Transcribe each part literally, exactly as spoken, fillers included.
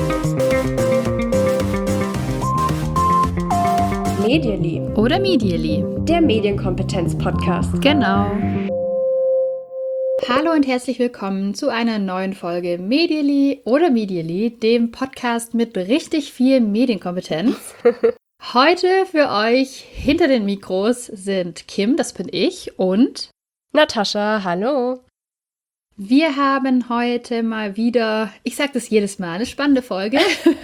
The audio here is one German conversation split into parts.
Medially oder Medially, der Medienkompetenz-Podcast. Genau. Hallo und herzlich willkommen zu einer neuen Folge Medially oder Medially, dem Podcast mit richtig viel Medienkompetenz. Heute für euch hinter den Mikros sind Kim, das bin ich, und Natascha, hallo. Wir haben heute mal wieder, ich sage das jedes Mal, eine spannende Folge.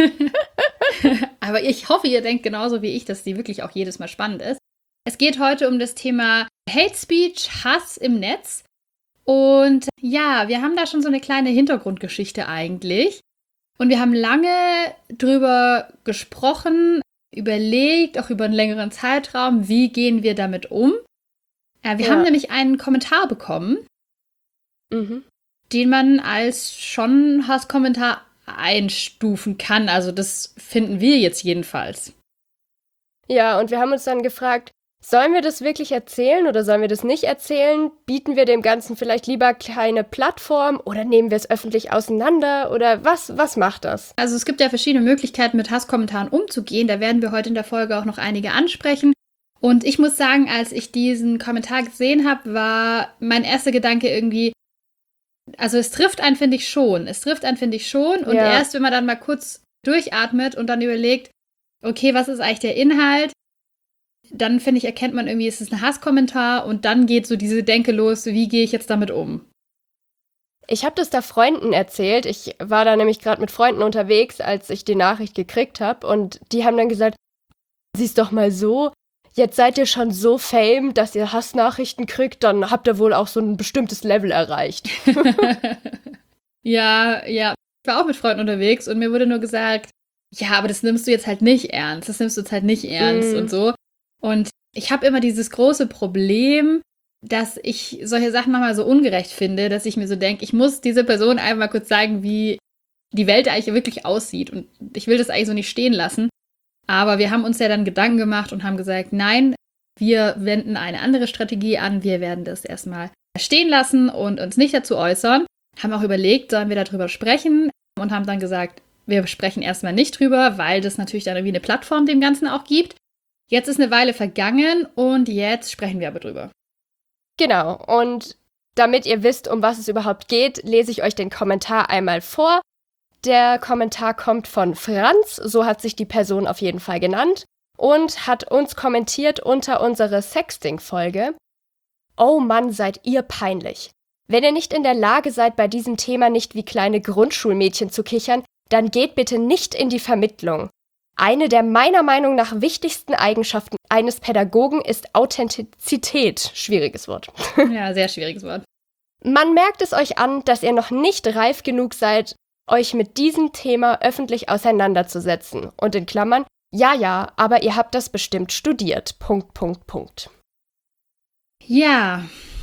Aber ich hoffe, ihr denkt genauso wie ich, dass die wirklich auch jedes Mal spannend ist. Es geht heute um das Thema Hate Speech, Hass im Netz. Und ja, wir haben da schon so eine kleine Hintergrundgeschichte eigentlich. Und wir haben lange drüber gesprochen, überlegt, auch über einen längeren Zeitraum, wie gehen wir damit um. Ja, wir ja. haben nämlich einen Kommentar bekommen, mhm. den man als schon Hasskommentar einstufen kann. Also das finden wir jetzt jedenfalls. Ja, und wir haben uns dann gefragt, sollen wir das wirklich erzählen oder sollen wir das nicht erzählen? Bieten wir dem Ganzen vielleicht lieber keine Plattform oder nehmen wir es öffentlich auseinander oder was, was macht das? Also es gibt ja verschiedene Möglichkeiten, mit Hasskommentaren umzugehen. Da werden wir heute in der Folge auch noch einige ansprechen. Und ich muss sagen, als ich diesen Kommentar gesehen habe, war mein erster Gedanke irgendwie, also es trifft einen, finde ich schon. Es trifft einen, finde ich schon. Und ja. erst, wenn man dann mal kurz durchatmet und dann überlegt, okay, was ist eigentlich der Inhalt? Dann, finde ich, erkennt man irgendwie, es ist ein Hasskommentar und dann geht so diese Denke los, wie gehe ich jetzt damit um? Ich habe das da Freunden erzählt. Ich war da nämlich gerade mit Freunden unterwegs, als ich die Nachricht gekriegt habe. Und die haben dann gesagt, sieh's doch mal so, jetzt seid ihr schon so fame, dass ihr Hassnachrichten kriegt, dann habt ihr wohl auch so ein bestimmtes Level erreicht. ja, ja. Ich war auch mit Freunden unterwegs und mir wurde nur gesagt, ja, aber das nimmst du jetzt halt nicht ernst. Das nimmst du jetzt halt nicht ernst mm. und so. Und ich habe immer dieses große Problem, dass ich solche Sachen manchmal so ungerecht finde, dass ich mir so denke, ich muss diese Person einmal kurz sagen, wie die Welt eigentlich wirklich aussieht. Und ich will das eigentlich so nicht stehen lassen. Aber wir haben uns ja dann Gedanken gemacht und haben gesagt, nein, wir wenden eine andere Strategie an. Wir werden das erstmal stehen lassen und uns nicht dazu äußern. Haben auch überlegt, sollen wir darüber sprechen und haben dann gesagt, wir sprechen erstmal nicht drüber, weil das natürlich dann irgendwie eine Plattform dem Ganzen auch gibt. Jetzt ist eine Weile vergangen und jetzt sprechen wir aber drüber. Genau, und damit ihr wisst, um was es überhaupt geht, lese ich euch den Kommentar einmal vor. Der Kommentar kommt von Franz, so hat sich die Person auf jeden Fall genannt, und hat uns kommentiert unter unsere Sexting-Folge. Oh Mann, seid ihr peinlich. Wenn ihr nicht in der Lage seid, bei diesem Thema nicht wie kleine Grundschulmädchen zu kichern, dann geht bitte nicht in die Vermittlung. Eine der meiner Meinung nach wichtigsten Eigenschaften eines Pädagogen ist Authentizität. Schwieriges Wort. Ja, sehr schwieriges Wort. Man merkt es euch an, dass ihr noch nicht reif genug seid, euch mit diesem Thema öffentlich auseinanderzusetzen. Und in Klammern, ja, ja, aber ihr habt das bestimmt studiert. Punkt, Punkt, Punkt. Ja,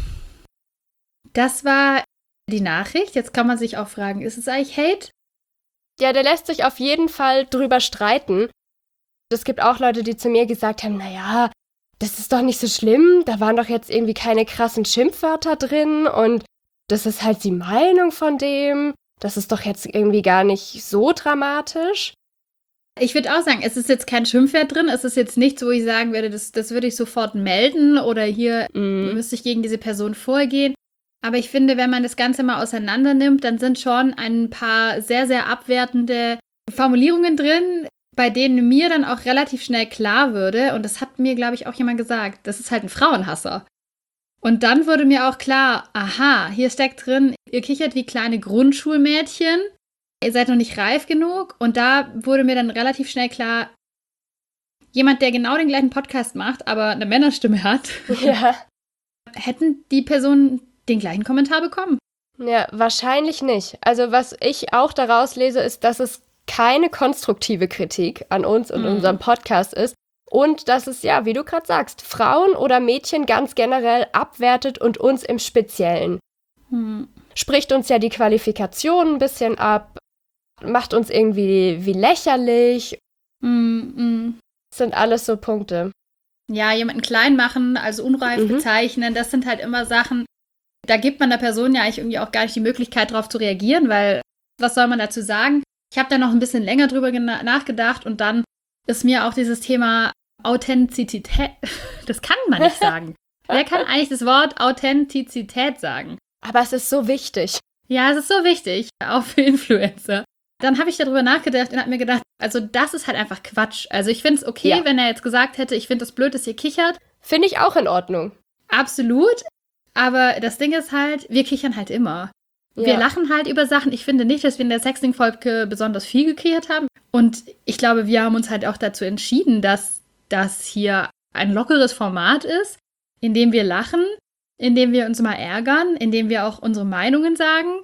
das war die Nachricht. Jetzt kann man sich auch fragen, ist es eigentlich Hate? Ja, der lässt sich auf jeden Fall drüber streiten. Es gibt auch Leute, die zu mir gesagt haben, naja, das ist doch nicht so schlimm, da waren doch jetzt irgendwie keine krassen Schimpfwörter drin und das ist halt die Meinung von dem. Das ist doch jetzt irgendwie gar nicht so dramatisch. Ich würde auch sagen, es ist jetzt kein Schimpfwort drin. Es ist jetzt nichts, wo ich sagen würde, das, das würde ich sofort melden oder hier mm. müsste ich gegen diese Person vorgehen. Aber ich finde, wenn man das Ganze mal auseinander nimmt, dann sind schon ein paar sehr, sehr abwertende Formulierungen drin, bei denen mir dann auch relativ schnell klar würde, und das hat mir, glaube ich, auch jemand gesagt, das ist halt ein Frauenhasser. Und dann wurde mir auch klar, aha, hier steckt drin, ihr kichert wie kleine Grundschulmädchen, ihr seid noch nicht reif genug. Und da wurde mir dann relativ schnell klar, jemand, der genau den gleichen Podcast macht, aber eine Männerstimme hat, ja. hätten die Personen den gleichen Kommentar bekommen. Ja, wahrscheinlich nicht. Also was ich auch daraus lese, ist, dass es keine konstruktive Kritik an uns und mm. unserem Podcast ist. Und dass es, ja, wie du gerade sagst, Frauen oder Mädchen ganz generell abwertet und uns im Speziellen. Hm. Spricht uns ja die Qualifikation ein bisschen ab, macht uns irgendwie wie lächerlich. Hm, hm. Das sind alles so Punkte. Ja, jemanden klein machen, also unreif mhm. bezeichnen, das sind halt immer Sachen, da gibt man der Person ja eigentlich irgendwie auch gar nicht die Möglichkeit, darauf zu reagieren, weil was soll man dazu sagen? Ich habe da noch ein bisschen länger drüber gena- nachgedacht und dann ist mir auch dieses Thema Authentizität, das kann man nicht sagen. Wer kann eigentlich das Wort Authentizität sagen? Aber es ist so wichtig. Ja, es ist so wichtig, auch für Influencer. Dann habe ich darüber nachgedacht und habe mir gedacht, also das ist halt einfach Quatsch. Also ich finde es okay, ja. wenn er jetzt gesagt hätte, ich finde es blöd, dass ihr kichert. Finde ich auch in Ordnung. Absolut. Aber das Ding ist halt, wir kichern halt immer. Wir ja. lachen halt über Sachen. Ich finde nicht, dass wir in der Sexting-Folge besonders viel gekichert haben. Und ich glaube, wir haben uns halt auch dazu entschieden, dass das hier ein lockeres Format ist, in dem wir lachen, in dem wir uns mal ärgern, in dem wir auch unsere Meinungen sagen.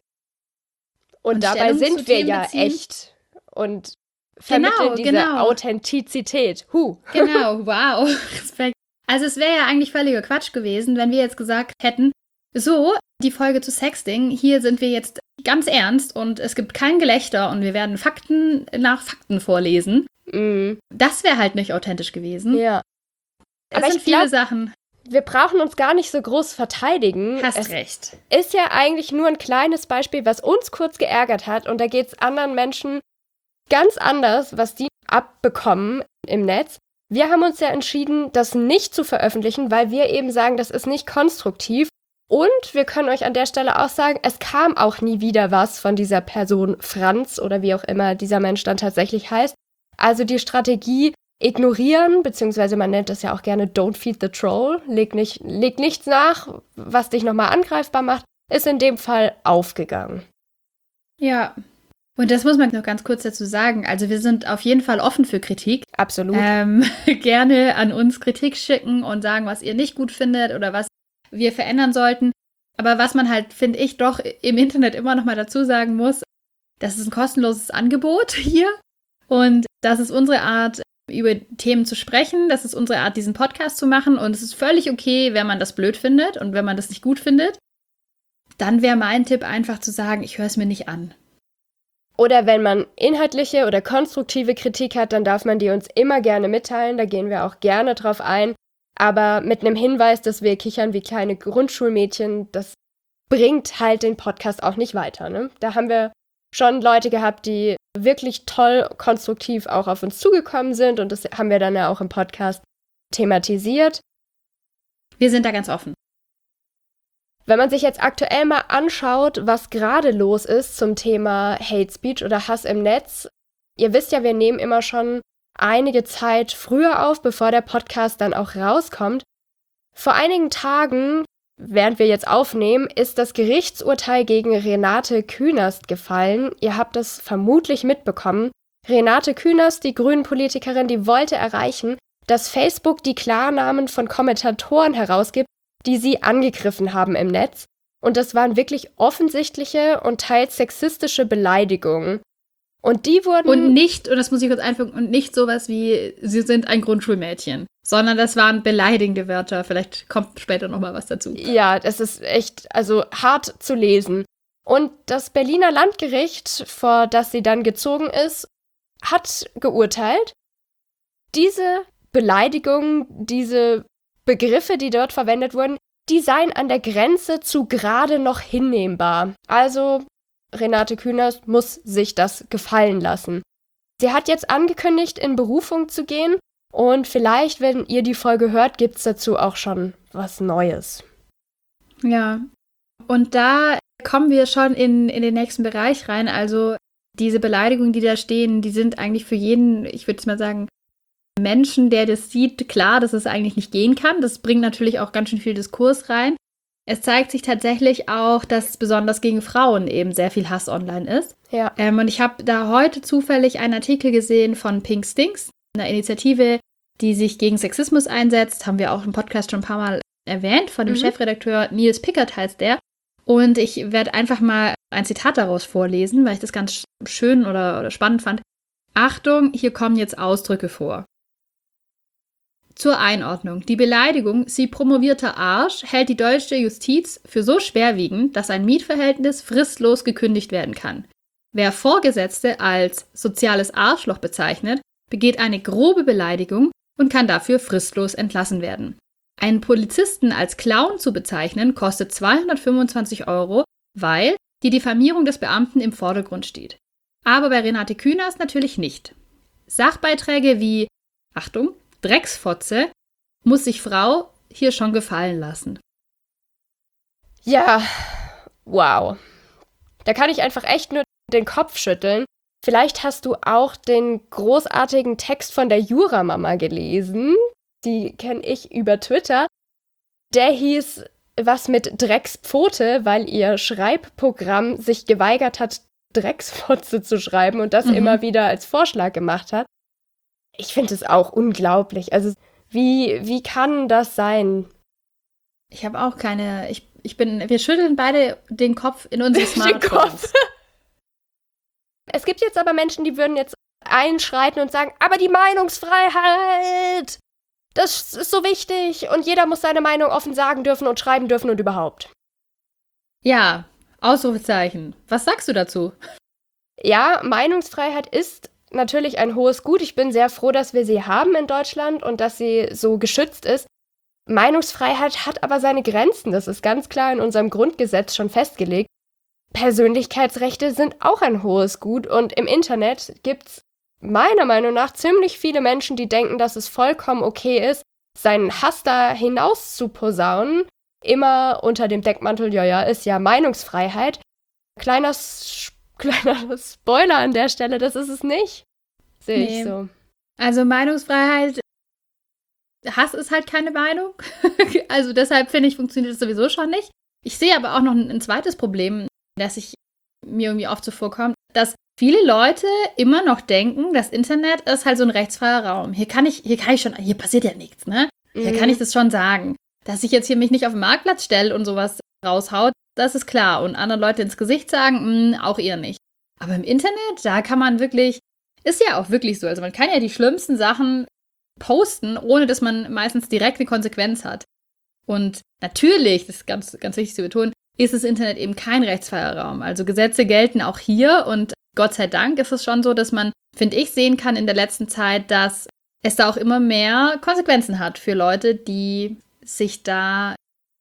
Und, und dabei sind wir ja beziehen. echt und vermitteln genau, diese genau. Authentizität. Huh. Genau, wow, Respekt. Also es wäre ja eigentlich völliger Quatsch gewesen, wenn wir jetzt gesagt hätten, so, die Folge zu Sexting, hier sind wir jetzt ganz ernst und es gibt kein Gelächter und wir werden Fakten nach Fakten vorlesen. Mm. Das wäre halt nicht authentisch gewesen. Ja. Es Aber sind ich viele glaub, Sachen. Wir brauchen uns gar nicht so groß verteidigen. Hast es recht. Ist ja eigentlich nur ein kleines Beispiel, was uns kurz geärgert hat und da geht es anderen Menschen ganz anders, was die abbekommen im Netz. Wir haben uns ja entschieden, das nicht zu veröffentlichen, weil wir eben sagen, das ist nicht konstruktiv. Und wir können euch an der Stelle auch sagen, es kam auch nie wieder was von dieser Person Franz oder wie auch immer dieser Mensch dann tatsächlich heißt. Also die Strategie ignorieren, beziehungsweise man nennt das ja auch gerne Don't feed the troll, leg, nicht, leg nichts nach, was dich nochmal angreifbar macht, ist in dem Fall aufgegangen. Ja, und das muss man noch ganz kurz dazu sagen. Also wir sind auf jeden Fall offen für Kritik. Absolut. Ähm, gerne an uns Kritik schicken und sagen, was ihr nicht gut findet oder was wir verändern sollten. Aber was man halt, finde ich, doch im Internet immer noch mal dazu sagen muss, das ist ein kostenloses Angebot hier und das ist unsere Art, über Themen zu sprechen, das ist unsere Art, diesen Podcast zu machen und es ist völlig okay, wenn man das blöd findet und wenn man das nicht gut findet, dann wäre mein Tipp einfach zu sagen, ich höre es mir nicht an. Oder wenn man inhaltliche oder konstruktive Kritik hat, dann darf man die uns immer gerne mitteilen, da gehen wir auch gerne drauf ein. Aber mit einem Hinweis, dass wir kichern wie kleine Grundschulmädchen, das bringt halt den Podcast auch nicht weiter. Ne? Da haben wir schon Leute gehabt, die wirklich toll konstruktiv auch auf uns zugekommen sind und das haben wir dann ja auch im Podcast thematisiert. Wir sind da ganz offen. Wenn man sich jetzt aktuell mal anschaut, was gerade los ist zum Thema Hate Speech oder Hass im Netz, ihr wisst ja, wir nehmen immer schon einige Zeit früher auf, bevor der Podcast dann auch rauskommt. Vor einigen Tagen, während wir jetzt aufnehmen, ist das Gerichtsurteil gegen Renate Künast gefallen. Ihr habt das vermutlich mitbekommen. Renate Künast, die Grünen-Politikerin, die wollte erreichen, dass Facebook die Klarnamen von Kommentatoren herausgibt, die sie angegriffen haben im Netz. Und das waren wirklich offensichtliche und teils sexistische Beleidigungen. Und die wurden... Und nicht, und das muss ich kurz einfügen, und nicht sowas wie, sie sind ein Grundschulmädchen, sondern das waren beleidigende Wörter. Vielleicht kommt später noch mal was dazu. Ja, das ist echt, also hart zu lesen. Und das Berliner Landgericht, vor das sie dann gezogen ist, hat geurteilt, diese Beleidigungen, diese Begriffe, die dort verwendet wurden, die seien an der Grenze zu gerade noch hinnehmbar. Also Renate Künast muss sich das gefallen lassen. Sie hat jetzt angekündigt, in Berufung zu gehen und vielleicht, wenn ihr die Folge hört, gibt es dazu auch schon was Neues. Ja, und da kommen wir schon in, in den nächsten Bereich rein. Also diese Beleidigungen, die da stehen, die sind eigentlich für jeden, ich würde jetzt mal sagen, Menschen, der das sieht, klar, dass es eigentlich nicht gehen kann. Das bringt natürlich auch ganz schön viel Diskurs rein. Es zeigt sich tatsächlich auch, dass besonders gegen Frauen eben sehr viel Hass online ist. Ja. Ähm, und ich habe da heute zufällig einen Artikel gesehen von Pink Stinks, einer Initiative, die sich gegen Sexismus einsetzt. Haben wir auch im Podcast schon ein paar Mal erwähnt, von dem mhm. Chefredakteur Nils Pickert heißt der. Und ich werde einfach mal ein Zitat daraus vorlesen, weil ich das ganz schön oder, oder spannend fand. Achtung, hier kommen jetzt Ausdrücke vor. Zur Einordnung. Die Beleidigung, sie promovierter Arsch, hält die deutsche Justiz für so schwerwiegend, dass ein Mietverhältnis fristlos gekündigt werden kann. Wer Vorgesetzte als soziales Arschloch bezeichnet, begeht eine grobe Beleidigung und kann dafür fristlos entlassen werden. Einen Polizisten als Clown zu bezeichnen, kostet zweihundertfünfundzwanzig Euro, weil die Diffamierung des Beamten im Vordergrund steht. Aber bei Renate Künast natürlich nicht. Sachbeiträge wie, Achtung, Drecksfotze, muss sich Frau hier schon gefallen lassen. Ja, wow. Da kann ich einfach echt nur den Kopf schütteln. Vielleicht hast du auch den großartigen Text von der Juramama gelesen. Die kenne ich über Twitter. Der hieß was mit Dreckspfote, weil ihr Schreibprogramm sich geweigert hat, Drecksfotze zu schreiben und das mhm. immer wieder als Vorschlag gemacht hat. Ich finde es auch unglaublich. Also wie, wie kann das sein? Ich habe auch keine, ich, ich bin, wir schütteln beide den Kopf in unsere Smartphones. Es gibt jetzt aber Menschen, die würden jetzt einschreiten und sagen, aber die Meinungsfreiheit, das ist so wichtig und jeder muss seine Meinung offen sagen dürfen und schreiben dürfen und überhaupt. Ja, Ausrufezeichen. Was sagst du dazu? Ja, Meinungsfreiheit ist natürlich ein hohes Gut. Ich bin sehr froh, dass wir sie haben in Deutschland und dass sie so geschützt ist. Meinungsfreiheit hat aber seine Grenzen. Das ist ganz klar in unserem Grundgesetz schon festgelegt. Persönlichkeitsrechte sind auch ein hohes Gut und im Internet gibt's meiner Meinung nach ziemlich viele Menschen, die denken, dass es vollkommen okay ist, seinen Hass da hinaus zu posaunen, immer unter dem Deckmantel, ja, ja, ist ja Meinungsfreiheit. Kleiner, S- kleiner Spoiler an der Stelle, das ist es nicht. Sehe nee. ich so. Also Meinungsfreiheit, Hass ist halt keine Meinung. Also deshalb finde ich, funktioniert das sowieso schon nicht. Ich sehe aber auch noch ein, ein zweites Problem, das ich mir irgendwie oft so vorkommt, dass viele Leute immer noch denken, das Internet ist halt so ein rechtsfreier Raum. Hier kann ich, hier kann ich schon, hier passiert ja nichts, ne? Hier mhm. kann ich das schon sagen. Dass ich jetzt hier mich nicht auf den Marktplatz stelle und sowas raushaut, das ist klar. Und andere Leute ins Gesicht sagen, mh, auch ihr nicht. Aber im Internet, da kann man wirklich, ist ja auch wirklich so, also man kann ja die schlimmsten Sachen posten, ohne dass man meistens direkt eine Konsequenz hat. Und natürlich, das ist ganz, ganz wichtig zu betonen, ist das Internet eben kein rechtsfreier Raum. Also Gesetze gelten auch hier und Gott sei Dank ist es schon so, dass man, finde ich, sehen kann in der letzten Zeit, dass es da auch immer mehr Konsequenzen hat für Leute, die sich da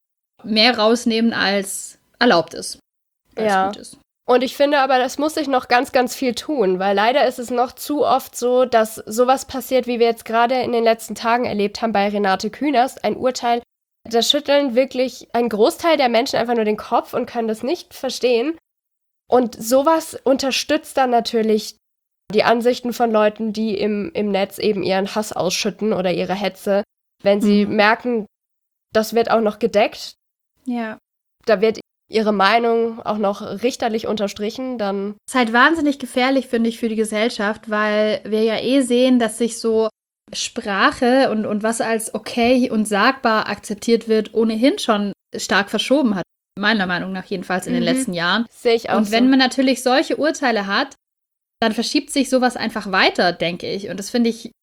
mehr rausnehmen, als erlaubt ist. Als ja. gut ist. Und ich finde aber, das muss sich noch ganz, ganz viel tun, weil leider ist es noch zu oft so, dass sowas passiert, wie wir jetzt gerade in den letzten Tagen erlebt haben bei Renate Künast, ein Urteil, da schütteln wirklich ein Großteil der Menschen einfach nur den Kopf und können das nicht verstehen. Und sowas unterstützt dann natürlich die Ansichten von Leuten, die im, im Netz eben ihren Hass ausschütten oder ihre Hetze, wenn sie mhm. merken, das wird auch noch gedeckt. Ja. Da wird ihre Meinung auch noch richterlich unterstrichen, dann... Das ist halt wahnsinnig gefährlich, finde ich, für die Gesellschaft, weil wir ja eh sehen, dass sich so Sprache und, und was als okay und sagbar akzeptiert wird, ohnehin schon stark verschoben hat. Meiner Meinung nach jedenfalls in mhm. den letzten Jahren. Sehe ich auch Und wenn so. man natürlich solche Urteile hat, dann verschiebt sich sowas einfach weiter, denke ich. Und das finde ich,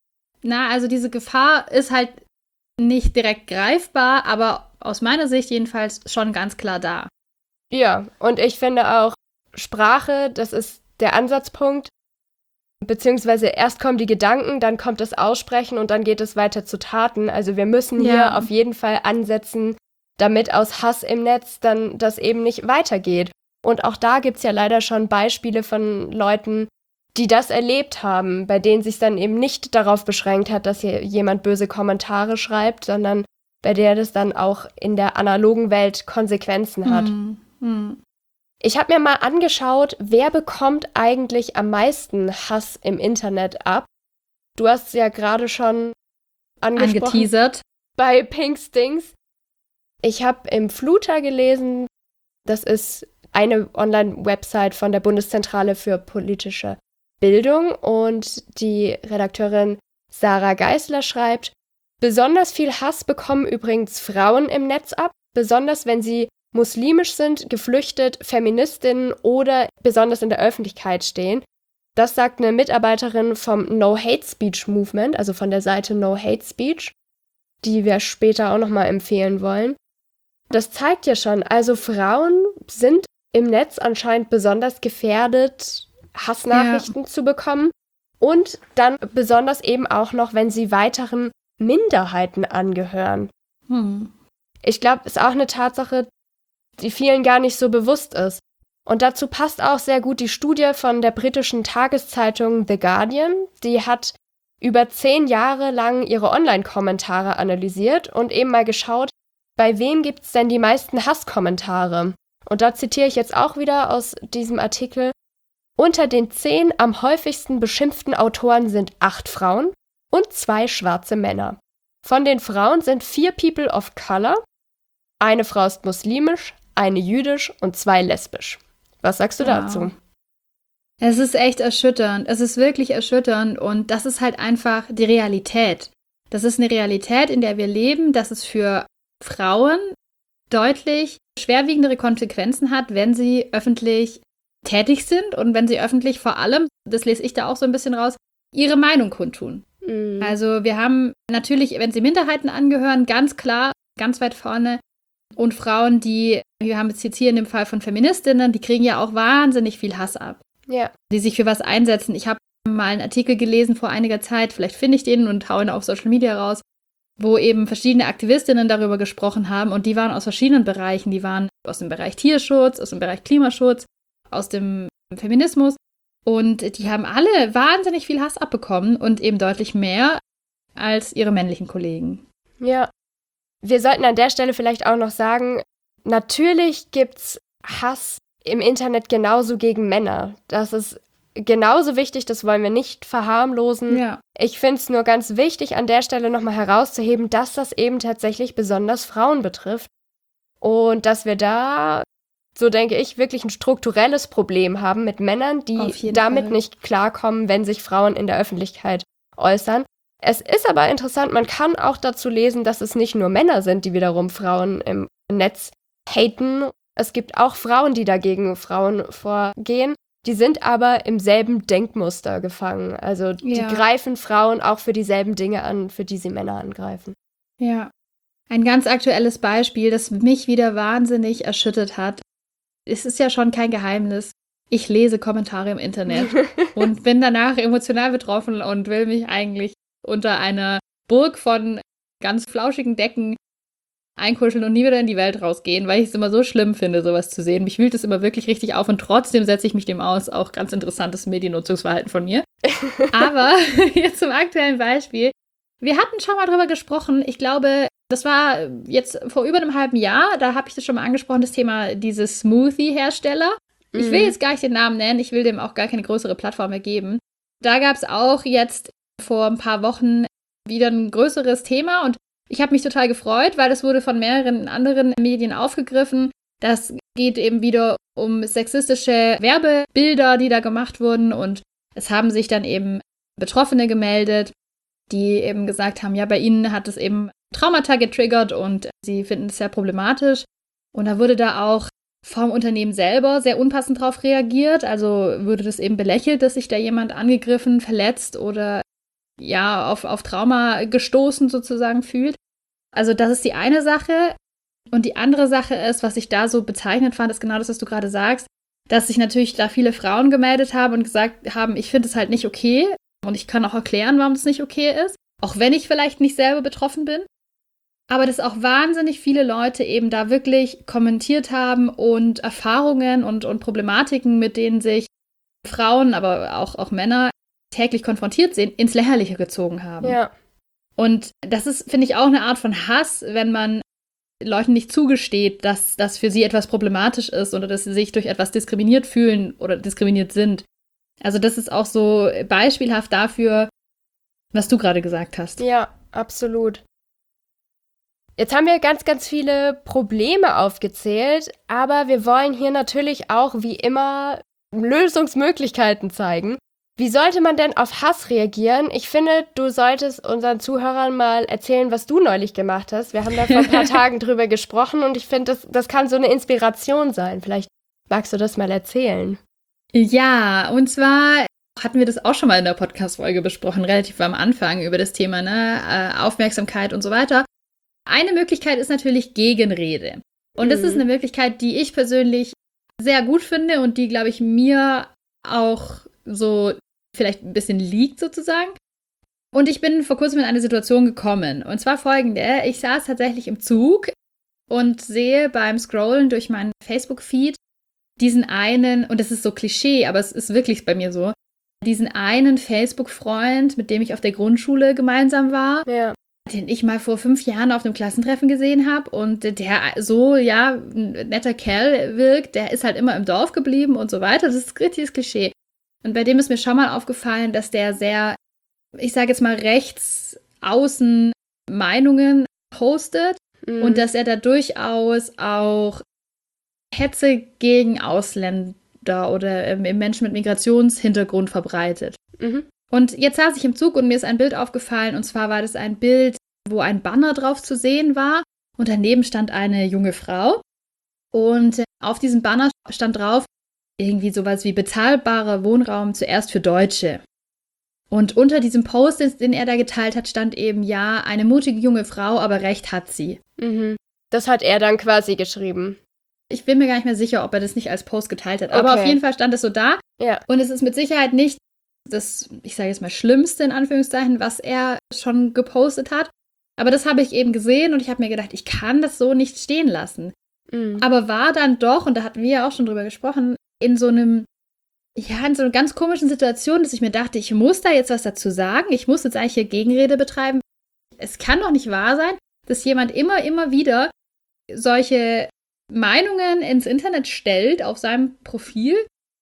na, also diese Gefahr ist halt nicht direkt greifbar, aber aus meiner Sicht jedenfalls schon ganz klar da. Ja, und ich finde auch, Sprache, das ist der Ansatzpunkt, beziehungsweise erst kommen die Gedanken, dann kommt das Aussprechen und dann geht es weiter zu Taten. Also wir müssen hier ja. auf jeden Fall ansetzen, damit aus Hass im Netz dann das eben nicht weitergeht. Und auch da gibt es ja leider schon Beispiele von Leuten, die das erlebt haben, bei denen sich dann eben nicht darauf beschränkt hat, dass hier jemand böse Kommentare schreibt, sondern bei der das dann auch in der analogen Welt Konsequenzen hat. Hm. Hm. Ich habe mir mal angeschaut, wer bekommt eigentlich am meisten Hass im Internet ab? Du hast es ja gerade schon angesprochen. Angeteasert. Bei Pink Stings. Ich habe im Fluter gelesen, das ist eine Online-Website von der Bundeszentrale für politische Bildung und die Redakteurin Sarah Geisler schreibt, besonders viel Hass bekommen übrigens Frauen im Netz ab, besonders wenn sie muslimisch sind, geflüchtet, Feministinnen oder besonders in der Öffentlichkeit stehen. Das sagt eine Mitarbeiterin vom No Hate Speech Movement, also von der Seite No Hate Speech, die wir später auch nochmal empfehlen wollen. Das zeigt ja schon, also Frauen sind im Netz anscheinend besonders gefährdet, Hassnachrichten ja. zu bekommen und dann besonders eben auch noch, wenn sie weiteren Minderheiten angehören. Hm. Ich glaube, ist auch eine Tatsache, die vielen gar nicht so bewusst ist. Und dazu passt auch sehr gut die Studie von der britischen Tageszeitung The Guardian. Die hat über zehn Jahre lang ihre Online-Kommentare analysiert und eben mal geschaut, bei wem gibt es denn die meisten Hasskommentare. Und da zitiere ich jetzt auch wieder aus diesem Artikel. Unter den zehn am häufigsten beschimpften Autoren sind acht Frauen und zwei schwarze Männer. Von den Frauen sind vier People of Color, eine Frau ist muslimisch, eine jüdisch und zwei lesbisch. Was sagst du wow. dazu? Es ist echt erschütternd. Es ist wirklich erschütternd und das ist halt einfach die Realität. Das ist eine Realität, in der wir leben, dass es für Frauen deutlich schwerwiegendere Konsequenzen hat, wenn sie öffentlich tätig sind und wenn sie öffentlich vor allem, das lese ich da auch so ein bisschen raus, ihre Meinung kundtun. Mhm. Also wir haben natürlich, wenn sie Minderheiten angehören, ganz klar, ganz weit vorne und Frauen, die, wir haben es jetzt hier in dem Fall von Feministinnen, die kriegen ja auch wahnsinnig viel Hass ab. Ja. Die sich für was einsetzen. Ich habe mal einen Artikel gelesen vor einiger Zeit, vielleicht finde ich den und haue ihn auf Social Media raus, wo eben verschiedene Aktivistinnen darüber gesprochen haben und die waren aus verschiedenen Bereichen. Die waren aus dem Bereich Tierschutz, aus dem Bereich Klimaschutz, aus dem Feminismus und die haben alle wahnsinnig viel Hass abbekommen und eben deutlich mehr als ihre männlichen Kollegen. Ja, wir sollten an der Stelle vielleicht auch noch sagen, natürlich gibt's Hass im Internet genauso gegen Männer. Das ist genauso wichtig, das wollen wir nicht verharmlosen. Ja. Ich finde es nur ganz wichtig, an der Stelle nochmal herauszuheben, dass das eben tatsächlich besonders Frauen betrifft. Und dass wir da, so denke ich, wirklich ein strukturelles Problem haben mit Männern, die damit Fall. nicht klarkommen, wenn sich Frauen in der Öffentlichkeit äußern. Es ist aber interessant, man kann auch dazu lesen, dass es nicht nur Männer sind, die wiederum Frauen im Netz haten. Es gibt auch Frauen, die dagegen Frauen vorgehen. Die sind aber im selben Denkmuster gefangen. Also die ja. greifen Frauen auch für dieselben Dinge an, für die sie Männer angreifen. Ja. Ein ganz aktuelles Beispiel, das mich wieder wahnsinnig erschüttert hat. Es ist ja schon kein Geheimnis. Ich lese Kommentare im Internet und bin danach emotional betroffen und will mich eigentlich unter einer Burg von ganz flauschigen Decken einkuscheln und nie wieder in die Welt rausgehen, weil ich es immer so schlimm finde, sowas zu sehen. Mich wühlt es immer wirklich richtig auf und trotzdem setze ich mich dem aus. Auch ganz interessantes Mediennutzungsverhalten von mir. Aber jetzt zum aktuellen Beispiel. Wir hatten schon mal drüber gesprochen. Ich glaube, das war jetzt vor über einem halben Jahr. Da habe ich das schon mal angesprochen, das Thema dieses Smoothie-Hersteller. Mhm. Ich will jetzt gar nicht den Namen nennen. Ich will dem auch gar keine größere Plattform mehr geben. Da gab es auch jetzt vor ein paar Wochen wieder ein größeres Thema und ich habe mich total gefreut, weil das wurde von mehreren anderen Medien aufgegriffen. Das geht eben wieder um sexistische Werbebilder, die da gemacht wurden. Und es haben sich dann eben Betroffene gemeldet, die eben gesagt haben, ja, bei ihnen hat es eben Traumata getriggert und sie finden es sehr problematisch. Und da wurde da auch vom Unternehmen selber sehr unpassend drauf reagiert. Also wurde das eben belächelt, dass sich da jemand angegriffen, verletzt oder ja, auf, auf Trauma gestoßen sozusagen fühlt. Also das ist die eine Sache. Und die andere Sache ist, was ich da so bezeichnend fand, ist genau das, was du gerade sagst, dass sich natürlich da viele Frauen gemeldet haben und gesagt haben, ich finde es halt nicht okay und ich kann auch erklären, warum das nicht okay ist, auch wenn ich vielleicht nicht selber betroffen bin. Aber dass auch wahnsinnig viele Leute eben da wirklich kommentiert haben und Erfahrungen und, und Problematiken, mit denen sich Frauen, aber auch, auch Männer täglich konfrontiert sehen, ins Lächerliche gezogen haben. Ja. Und das ist, finde ich, auch eine Art von Hass, wenn man Leuten nicht zugesteht, dass das für sie etwas problematisch ist oder dass sie sich durch etwas diskriminiert fühlen oder diskriminiert sind. Also das ist auch so beispielhaft dafür, was du gerade gesagt hast. Ja, absolut. Jetzt haben wir ganz, ganz viele Probleme aufgezählt, aber wir wollen hier natürlich auch wie immer Lösungsmöglichkeiten zeigen. Wie sollte man denn auf Hass reagieren? Ich finde, du solltest unseren Zuhörern mal erzählen, was du neulich gemacht hast. Wir haben da vor ein paar Tagen drüber gesprochen und ich finde, das, das kann so eine Inspiration sein. Vielleicht magst du das mal erzählen. Ja, und zwar hatten wir das auch schon mal in der Podcast-Folge besprochen, relativ am Anfang, über das Thema ne, Aufmerksamkeit und so weiter. Eine Möglichkeit ist natürlich Gegenrede. Und das mhm. ist eine Möglichkeit, die ich persönlich sehr gut finde und die, glaube ich, mir auch so vielleicht ein bisschen liegt sozusagen. Und ich bin vor kurzem in eine Situation gekommen. Und zwar folgende. Ich saß tatsächlich im Zug und sehe beim Scrollen durch meinen Facebook-Feed diesen einen, und das ist so Klischee, aber es ist wirklich bei mir so, diesen einen Facebook-Freund, mit dem ich auf der Grundschule gemeinsam war, ja. den ich mal vor fünf Jahren auf einem Klassentreffen gesehen habe und der so, ja, ein netter Kerl wirkt, der ist halt immer im Dorf geblieben und so weiter. Das ist ein richtiges Klischee. Und bei dem ist mir schon mal aufgefallen, dass der sehr, ich sage jetzt mal, rechts außen Meinungen postet mhm. und dass er da durchaus auch Hetze gegen Ausländer oder ähm, Menschen mit Migrationshintergrund verbreitet. Mhm. Und jetzt saß ich im Zug und mir ist ein Bild aufgefallen, und zwar war das ein Bild, wo ein Banner drauf zu sehen war und daneben stand eine junge Frau und auf diesem Banner stand drauf irgendwie sowas wie bezahlbarer Wohnraum zuerst für Deutsche. Und unter diesem Post, den er da geteilt hat, stand eben, ja, eine mutige junge Frau, aber recht hat sie. Mhm. Das hat er dann quasi geschrieben. Ich bin mir gar nicht mehr sicher, ob er das nicht als Post geteilt hat, aber okay. Auf jeden Fall stand es so da. Ja. Und es ist mit Sicherheit nicht das, ich sage jetzt mal, Schlimmste in Anführungszeichen, was er schon gepostet hat. Aber das habe ich eben gesehen und ich habe mir gedacht, ich kann das so nicht stehen lassen. Mhm. Aber war dann doch, und da hatten wir ja auch schon drüber gesprochen, in so einem, ja, in so einer ganz komischen Situation, dass ich mir dachte, ich muss da jetzt was dazu sagen. Ich muss jetzt eigentlich hier Gegenrede betreiben. Es kann doch nicht wahr sein, dass jemand immer, immer wieder solche Meinungen ins Internet stellt auf seinem Profil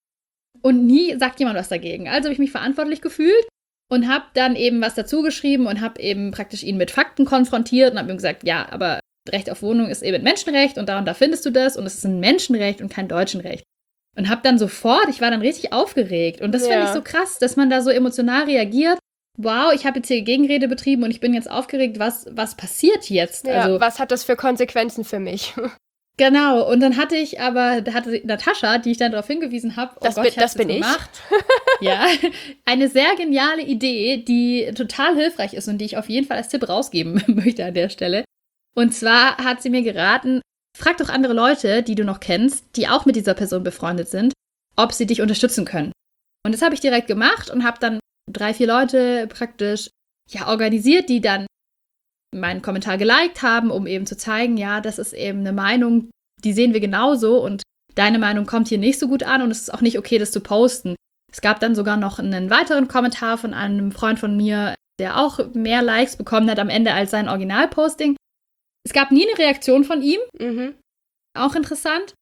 und nie sagt jemand was dagegen. Also habe ich mich verantwortlich gefühlt und habe dann eben was dazu geschrieben und habe eben praktisch ihn mit Fakten konfrontiert und habe ihm gesagt, ja, aber Recht auf Wohnung ist eben ein Menschenrecht und da und da findest du das und es ist ein Menschenrecht und kein Deutschenrecht. Und habe dann sofort, ich war dann richtig aufgeregt und das ja. Fand ich so krass, dass man da so emotional reagiert. Wow, ich habe jetzt hier Gegenrede betrieben und ich bin jetzt aufgeregt, was, was passiert jetzt? Ja, also, was hat das für Konsequenzen für mich? Genau, und dann hatte ich aber, da hatte Natascha, die ich dann darauf hingewiesen habe, oh das Gott, bin, ich habe das bin das ich. gemacht. Ja, eine sehr geniale Idee, die total hilfreich ist und die ich auf jeden Fall als Tipp rausgeben möchte an der Stelle. Und zwar hat sie mir geraten, frag doch andere Leute, die du noch kennst, die auch mit dieser Person befreundet sind, ob sie dich unterstützen können. Und das habe ich direkt gemacht und habe dann drei, vier Leute praktisch ja organisiert, die dann meinen Kommentar geliked haben, um eben zu zeigen, ja, das ist eben eine Meinung, die sehen wir genauso und deine Meinung kommt hier nicht so gut an und es ist auch nicht okay, das zu posten. Es gab dann sogar noch einen weiteren Kommentar von einem Freund von mir, der auch mehr Likes bekommen hat am Ende als sein Originalposting. Es gab nie eine Reaktion von ihm. Mhm. Auch interessant.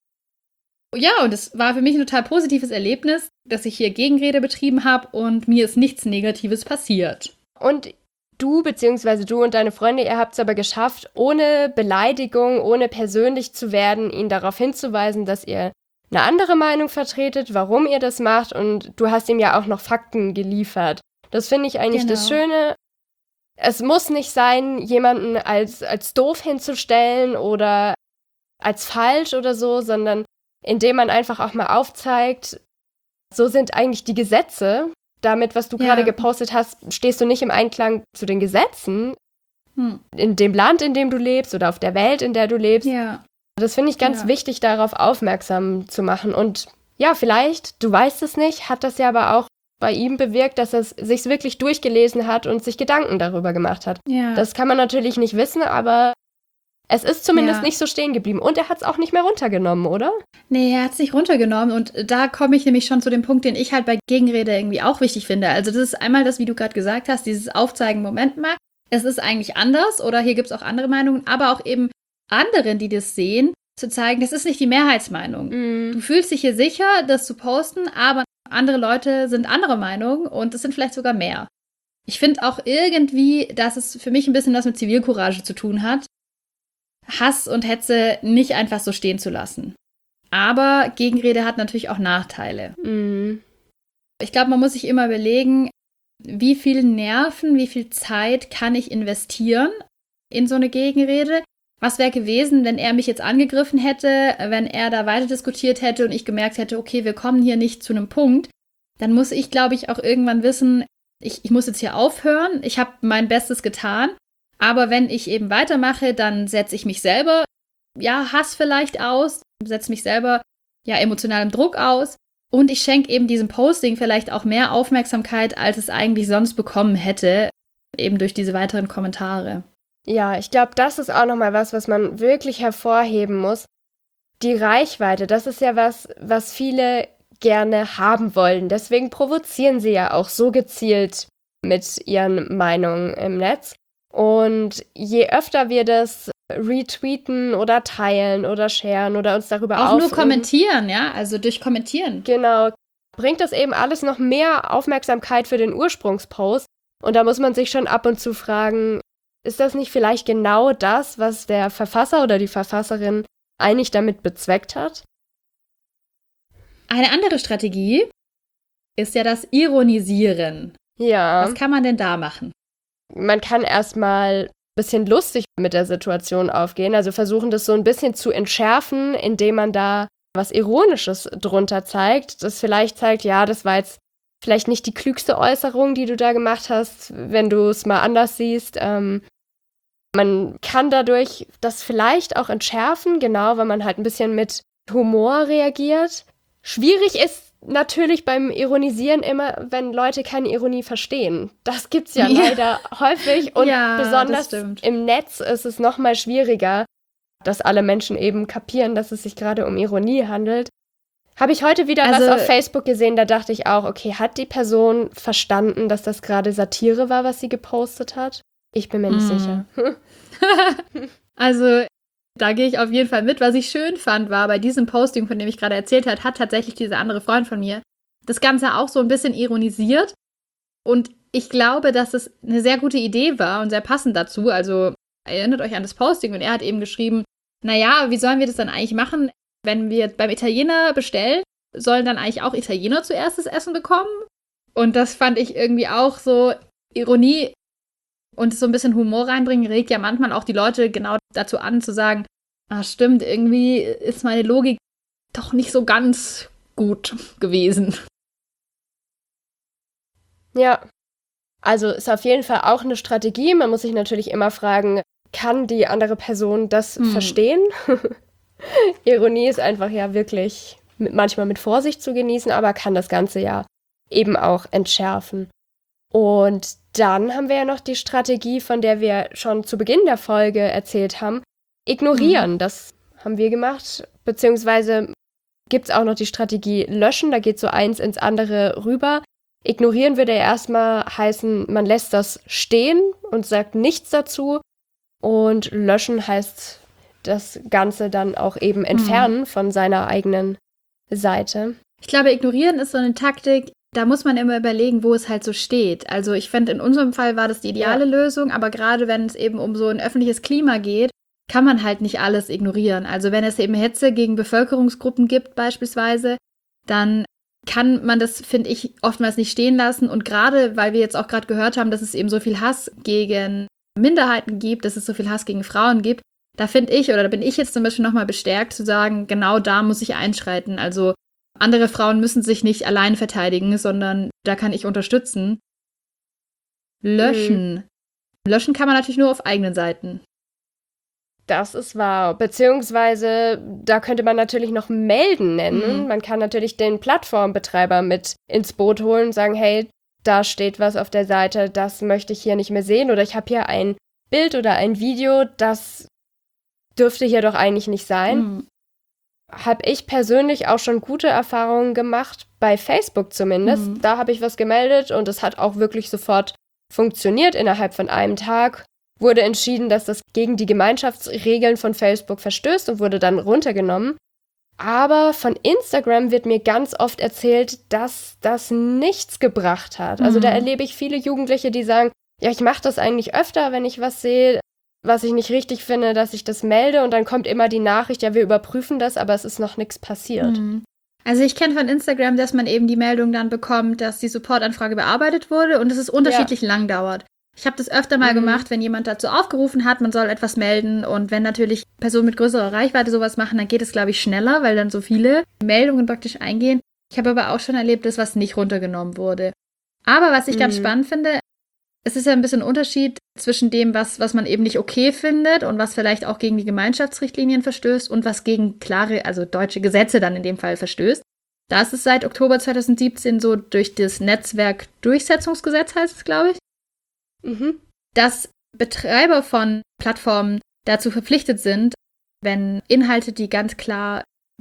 Ja, und es war für mich ein total positives Erlebnis, dass ich hier Gegenrede betrieben habe und mir ist nichts Negatives passiert. Und du bzw. du und deine Freunde, ihr habt es aber geschafft, ohne Beleidigung, ohne persönlich zu werden, ihn darauf hinzuweisen, dass ihr eine andere Meinung vertretet, warum ihr das macht und du hast ihm ja auch noch Fakten geliefert. Das finde ich eigentlich genau. Das Schöne. Es muss nicht sein, jemanden als, als doof hinzustellen oder als falsch oder so, sondern indem man einfach auch mal aufzeigt, so sind eigentlich die Gesetze. Damit, was du ja. gerade gepostet hast, stehst du nicht im Einklang zu den Gesetzen hm. in dem Land, in dem du lebst oder auf der Welt, in der du lebst. Ja. Das finde ich ganz ja. wichtig, darauf aufmerksam zu machen. Und ja, vielleicht, du weißt es nicht, hat das ja aber auch bei ihm bewirkt, dass er es sich wirklich durchgelesen hat und sich Gedanken darüber gemacht hat. Ja. Das kann man natürlich nicht wissen, aber es ist zumindest ja. nicht so stehen geblieben. Und er hat es auch nicht mehr runtergenommen, oder? Nee, er hat es nicht runtergenommen. Und da komme ich nämlich schon zu dem Punkt, den ich halt bei Gegenrede irgendwie auch wichtig finde. Also das ist einmal das, wie du gerade gesagt hast, dieses Aufzeigen, Moment mal, es ist eigentlich anders oder hier gibt es auch andere Meinungen, aber auch eben anderen, die das sehen, zu zeigen, das ist nicht die Mehrheitsmeinung. Mm. Du fühlst dich hier sicher, das zu posten, aber andere Leute sind anderer Meinung und es sind vielleicht sogar mehr. Ich finde auch irgendwie, dass es für mich ein bisschen was mit Zivilcourage zu tun hat, Hass und Hetze nicht einfach so stehen zu lassen. Aber Gegenrede hat natürlich auch Nachteile. Mm. Ich glaube, man muss sich immer überlegen, wie viel Nerven, wie viel Zeit kann ich investieren in so eine Gegenrede? Was wäre gewesen, wenn er mich jetzt angegriffen hätte, wenn er da weiter diskutiert hätte und ich gemerkt hätte, okay, wir kommen hier nicht zu einem Punkt? Dann muss ich, glaube ich, auch irgendwann wissen, ich, ich muss jetzt hier aufhören, ich habe mein Bestes getan. Aber wenn ich eben weitermache, dann setze ich mich selber, ja, Hass vielleicht aus, setze mich selber, ja, emotionalem Druck aus und ich schenke eben diesem Posting vielleicht auch mehr Aufmerksamkeit, als es eigentlich sonst bekommen hätte, eben durch diese weiteren Kommentare. Ja, ich glaube, das ist auch nochmal was, was man wirklich hervorheben muss. die Reichweite, das ist ja was, was viele gerne haben wollen. Deswegen provozieren sie ja auch so gezielt mit ihren Meinungen im Netz. Und je öfter wir das retweeten oder teilen oder sharen oder uns darüber auch aufregen, nur kommentieren, ja, also durch Kommentieren. Genau, bringt das eben alles noch mehr Aufmerksamkeit für den Ursprungspost. Und da muss man sich schon ab und zu fragen, ist das nicht vielleicht genau das, was der Verfasser oder die Verfasserin eigentlich damit bezweckt hat? Eine andere Strategie ist ja das Ironisieren. Ja. Was kann man denn da machen? Man kann erstmal ein bisschen lustig mit der Situation aufgehen, also versuchen, das so ein bisschen zu entschärfen, indem man da was Ironisches drunter zeigt, das vielleicht zeigt, ja, das war jetzt vielleicht nicht die klügste Äußerung, die du da gemacht hast, wenn du es mal anders siehst. Ähm, man kann dadurch das vielleicht auch entschärfen, genau, weil man halt ein bisschen mit Humor reagiert. Schwierig ist natürlich beim Ironisieren immer, wenn Leute keine Ironie verstehen. Das gibt's ja, ja. leider häufig und ja, besonders im Netz ist es noch mal schwieriger, dass alle Menschen eben kapieren, dass es sich gerade um Ironie handelt. Habe ich heute wieder also, was auf Facebook gesehen, da dachte ich auch, okay, hat die Person verstanden, dass das gerade Satire war, was sie gepostet hat? Ich bin mir nicht mm. sicher. Also da gehe ich auf jeden Fall mit. Was ich schön fand, war bei diesem Posting, von dem ich gerade erzählt habe, hat tatsächlich dieser andere Freund von mir das Ganze auch so ein bisschen ironisiert. Und ich glaube, dass es eine sehr gute Idee war und sehr passend dazu. Also erinnert euch an das Posting und er hat eben geschrieben, naja, wie sollen wir das dann eigentlich machen, wenn wir beim Italiener bestellen, sollen dann eigentlich auch Italiener zuerst das Essen bekommen? Und das fand ich irgendwie auch so, Ironie und so ein bisschen Humor reinbringen, regt ja manchmal auch die Leute genau dazu an, zu sagen, ah, stimmt, irgendwie ist meine Logik doch nicht so ganz gut gewesen. Ja, also ist auf jeden Fall auch eine Strategie. Man muss sich natürlich immer fragen, kann die andere Person das hm. verstehen? Ironie ist einfach ja wirklich mit, manchmal mit Vorsicht zu genießen, aber kann das Ganze ja eben auch entschärfen. Und dann haben wir ja noch die Strategie, von der wir schon zu Beginn der Folge erzählt haben, ignorieren. Mhm. Das haben wir gemacht, beziehungsweise gibt es auch noch die Strategie löschen, da geht so eins ins andere rüber. Ignorieren würde ja erstmal heißen, man lässt das stehen und sagt nichts dazu. Und löschen heißt das Ganze dann auch eben entfernen mhm. von seiner eigenen Seite. Ich glaube, ignorieren ist so eine Taktik, da muss man immer überlegen, wo es halt so steht. Also ich finde, in unserem Fall war das die ideale ja. Lösung, aber gerade wenn es eben um so ein öffentliches Klima geht, kann man halt nicht alles ignorieren. Also wenn es eben Hetze gegen Bevölkerungsgruppen gibt beispielsweise, dann kann man das, finde ich, oftmals nicht stehen lassen. Und gerade, weil wir jetzt auch gerade gehört haben, dass es eben so viel Hass gegen Minderheiten gibt, dass es so viel Hass gegen Frauen gibt, da finde ich, oder da bin ich jetzt zum Beispiel nochmal bestärkt zu sagen, genau da muss ich einschreiten. Also andere Frauen müssen sich nicht allein verteidigen, sondern da kann ich unterstützen. Löschen. Mhm. Löschen kann man natürlich nur auf eigenen Seiten. Das ist wahr. Beziehungsweise, da könnte man natürlich noch melden nennen. Mhm. Man kann natürlich den Plattformbetreiber mit ins Boot holen und sagen, hey, da steht was auf der Seite, das möchte ich hier nicht mehr sehen. Oder ich habe hier ein Bild oder ein Video, das dürfte hier doch eigentlich nicht sein. Mhm. Habe ich persönlich auch schon gute Erfahrungen gemacht, bei Facebook zumindest. Mhm. Da habe ich was gemeldet und es hat auch wirklich sofort funktioniert. Innerhalb von einem Tag wurde entschieden, dass das gegen die Gemeinschaftsregeln von Facebook verstößt und wurde dann runtergenommen. Aber von Instagram wird mir ganz oft erzählt, dass das nichts gebracht hat. Mhm. Also da erlebe ich viele Jugendliche, die sagen, ja, ich mache das eigentlich öfter, wenn ich was sehe, was ich nicht richtig finde, dass ich das melde und dann kommt immer die Nachricht, ja, wir überprüfen das, aber es ist noch nichts passiert. Mhm. Also ich kenne von Instagram, dass man eben die Meldung dann bekommt, dass die Supportanfrage bearbeitet wurde und dass es unterschiedlich ja. lang dauert. Ich habe das öfter mal mhm. gemacht, wenn jemand dazu aufgerufen hat, man soll etwas melden und wenn natürlich Personen mit größerer Reichweite sowas machen, dann geht es, glaube ich, schneller, weil dann so viele Meldungen praktisch eingehen. Ich habe aber auch schon erlebt, dass was nicht runtergenommen wurde. Aber was ich mhm. ganz spannend finde, es ist ja ein bisschen ein Unterschied zwischen dem, was, was man eben nicht okay findet und was vielleicht auch gegen die Gemeinschaftsrichtlinien verstößt und was gegen klare, also deutsche Gesetze dann in dem Fall verstößt. Da ist es seit Oktober zwanzig siebzehn so durch das Netzwerkdurchsetzungsgesetz, heißt es, glaube ich, mhm. dass Betreiber von Plattformen dazu verpflichtet sind, wenn Inhalte, die ganz klar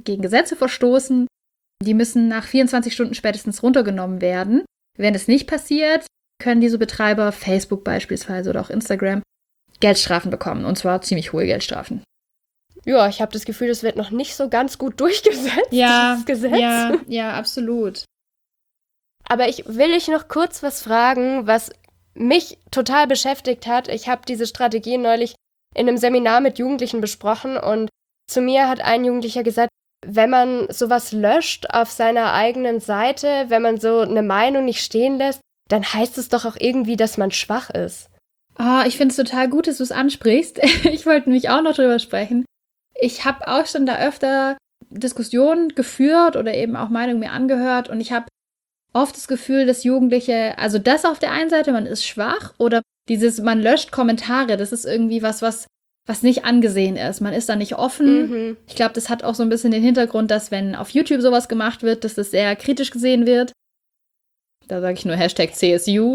gegen Gesetze verstoßen. Die müssen nach vierundzwanzig Stunden spätestens runtergenommen werden. Wenn es nicht passiert, können diese Betreiber, Facebook beispielsweise oder auch Instagram, Geldstrafen bekommen. Und zwar ziemlich hohe Geldstrafen. Ja, ich habe das Gefühl, das wird noch nicht so ganz gut durchgesetzt, ja, dieses Gesetz. Ja, ja, absolut. Aber ich will dich noch kurz was fragen, was mich total beschäftigt hat. Ich habe diese Strategie neulich in einem Seminar mit Jugendlichen besprochen und zu mir hat ein Jugendlicher gesagt, wenn man sowas löscht auf seiner eigenen Seite, wenn man so eine Meinung nicht stehen lässt, dann heißt es doch auch irgendwie, dass man schwach ist. Oh, ich finde es total gut, dass du es ansprichst. Ich wollte nämlich auch noch drüber sprechen. Ich habe auch schon da öfter Diskussionen geführt oder eben auch Meinungen mir angehört und ich habe oft das Gefühl, dass Jugendliche, also das auf der einen Seite, man ist schwach oder dieses, man löscht Kommentare, das ist irgendwie was, was, was nicht angesehen ist. Man ist da nicht offen. Mhm. Ich glaube, das hat auch so ein bisschen den Hintergrund, dass wenn auf YouTube sowas gemacht wird, dass das sehr kritisch gesehen wird. Da sage ich nur Hashtag C S U.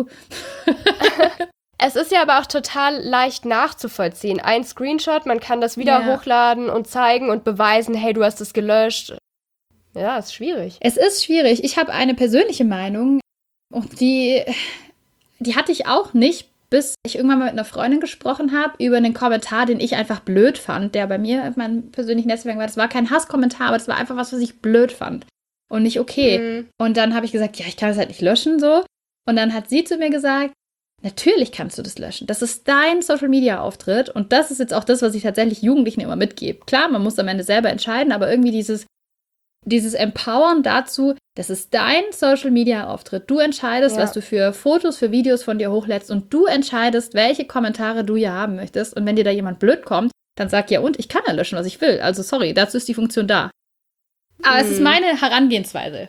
Es ist ja aber auch total leicht nachzuvollziehen. Ein Screenshot, man kann das wieder ja. hochladen und zeigen und beweisen, hey, du hast es gelöscht. Ja, ist schwierig. Es ist schwierig. Ich habe eine persönliche Meinung und die, die hatte ich auch nicht, bis ich irgendwann mal mit einer Freundin gesprochen habe über einen Kommentar, den ich einfach blöd fand, der bei mir auf meinem persönlichen Netzwerk war. Das war kein Hasskommentar, aber das war einfach was, was ich blöd fand und nicht okay. Mhm. Und dann habe ich gesagt, ja, ich kann das halt nicht löschen, so. Und dann hat sie zu mir gesagt, natürlich kannst du das löschen. Das ist dein Social-Media-Auftritt und das ist jetzt auch das, was ich tatsächlich Jugendlichen immer mitgebe. Klar, man muss am Ende selber entscheiden, aber irgendwie dieses, dieses Empowern dazu, das ist dein Social-Media-Auftritt. Du entscheidest, ja. was du für Fotos, für Videos von dir hochlädst und du entscheidest, welche Kommentare du hier haben möchtest. Und wenn dir da jemand blöd kommt, dann sag ja und, ich kann ja löschen, was ich will. Also sorry, dazu ist die Funktion da. Aber hm. es ist meine Herangehensweise.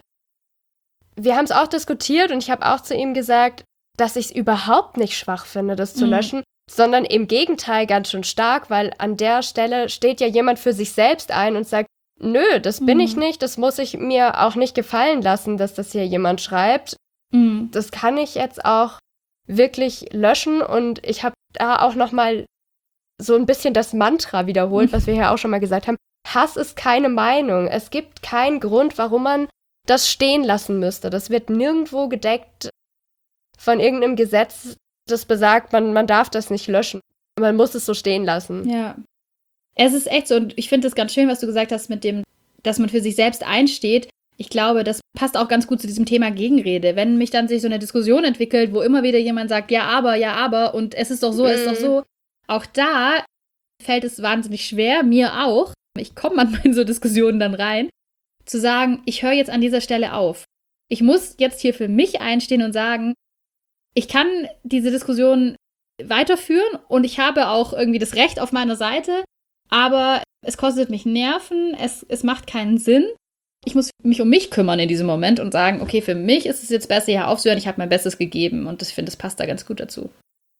Wir haben es auch diskutiert und ich habe auch zu ihm gesagt, dass ich es überhaupt nicht schwach finde, das zu mhm. löschen, sondern im Gegenteil ganz schön stark, weil an der Stelle steht ja jemand für sich selbst ein und sagt, nö, das bin mhm. ich nicht, das muss ich mir auch nicht gefallen lassen, dass das hier jemand schreibt. Mhm. Das kann ich jetzt auch wirklich löschen und ich habe da auch nochmal so ein bisschen das Mantra wiederholt, mhm. was wir ja auch schon mal gesagt haben. Hass ist keine Meinung. Es gibt keinen Grund, warum man das stehen lassen müsste. Das wird nirgendwo gedeckt von irgendeinem Gesetz, das besagt, man, man darf das nicht löschen. Man muss es so stehen lassen. Ja. Es ist echt so, und ich finde es ganz schön, was du gesagt hast mit dem, dass man für sich selbst einsteht. Ich glaube, das passt auch ganz gut zu diesem Thema Gegenrede. Wenn mich dann sich so eine Diskussion entwickelt, wo immer wieder jemand sagt, ja, aber, ja, aber, und es ist doch so, mm. es ist doch so. Auch da fällt es wahnsinnig schwer, mir auch, ich komme manchmal in so Diskussionen dann rein, zu sagen, ich höre jetzt an dieser Stelle auf. Ich muss jetzt hier für mich einstehen und sagen, ich kann diese Diskussion weiterführen und ich habe auch irgendwie das Recht auf meiner Seite, aber es kostet mich Nerven, es, es macht keinen Sinn. Ich muss mich um mich kümmern in diesem Moment und sagen, okay, für mich ist es jetzt besser, hier aufzuhören, ich habe mein Bestes gegeben und ich finde, das passt da ganz gut dazu.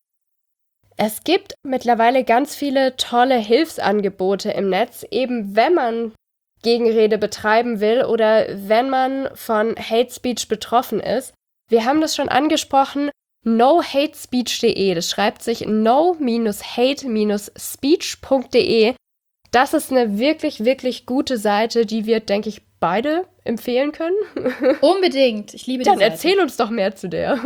Es gibt mittlerweile ganz viele tolle Hilfsangebote im Netz, eben wenn man Gegenrede betreiben will oder wenn man von Hate Speech betroffen ist. Wir haben das schon angesprochen, no hate speech punkt de, das schreibt sich no hate speech punkt de. Das ist eine wirklich, wirklich gute Seite, die wir, denke ich, beide empfehlen können. Unbedingt, ich liebe die Dann Seite. erzähl uns doch mehr zu der.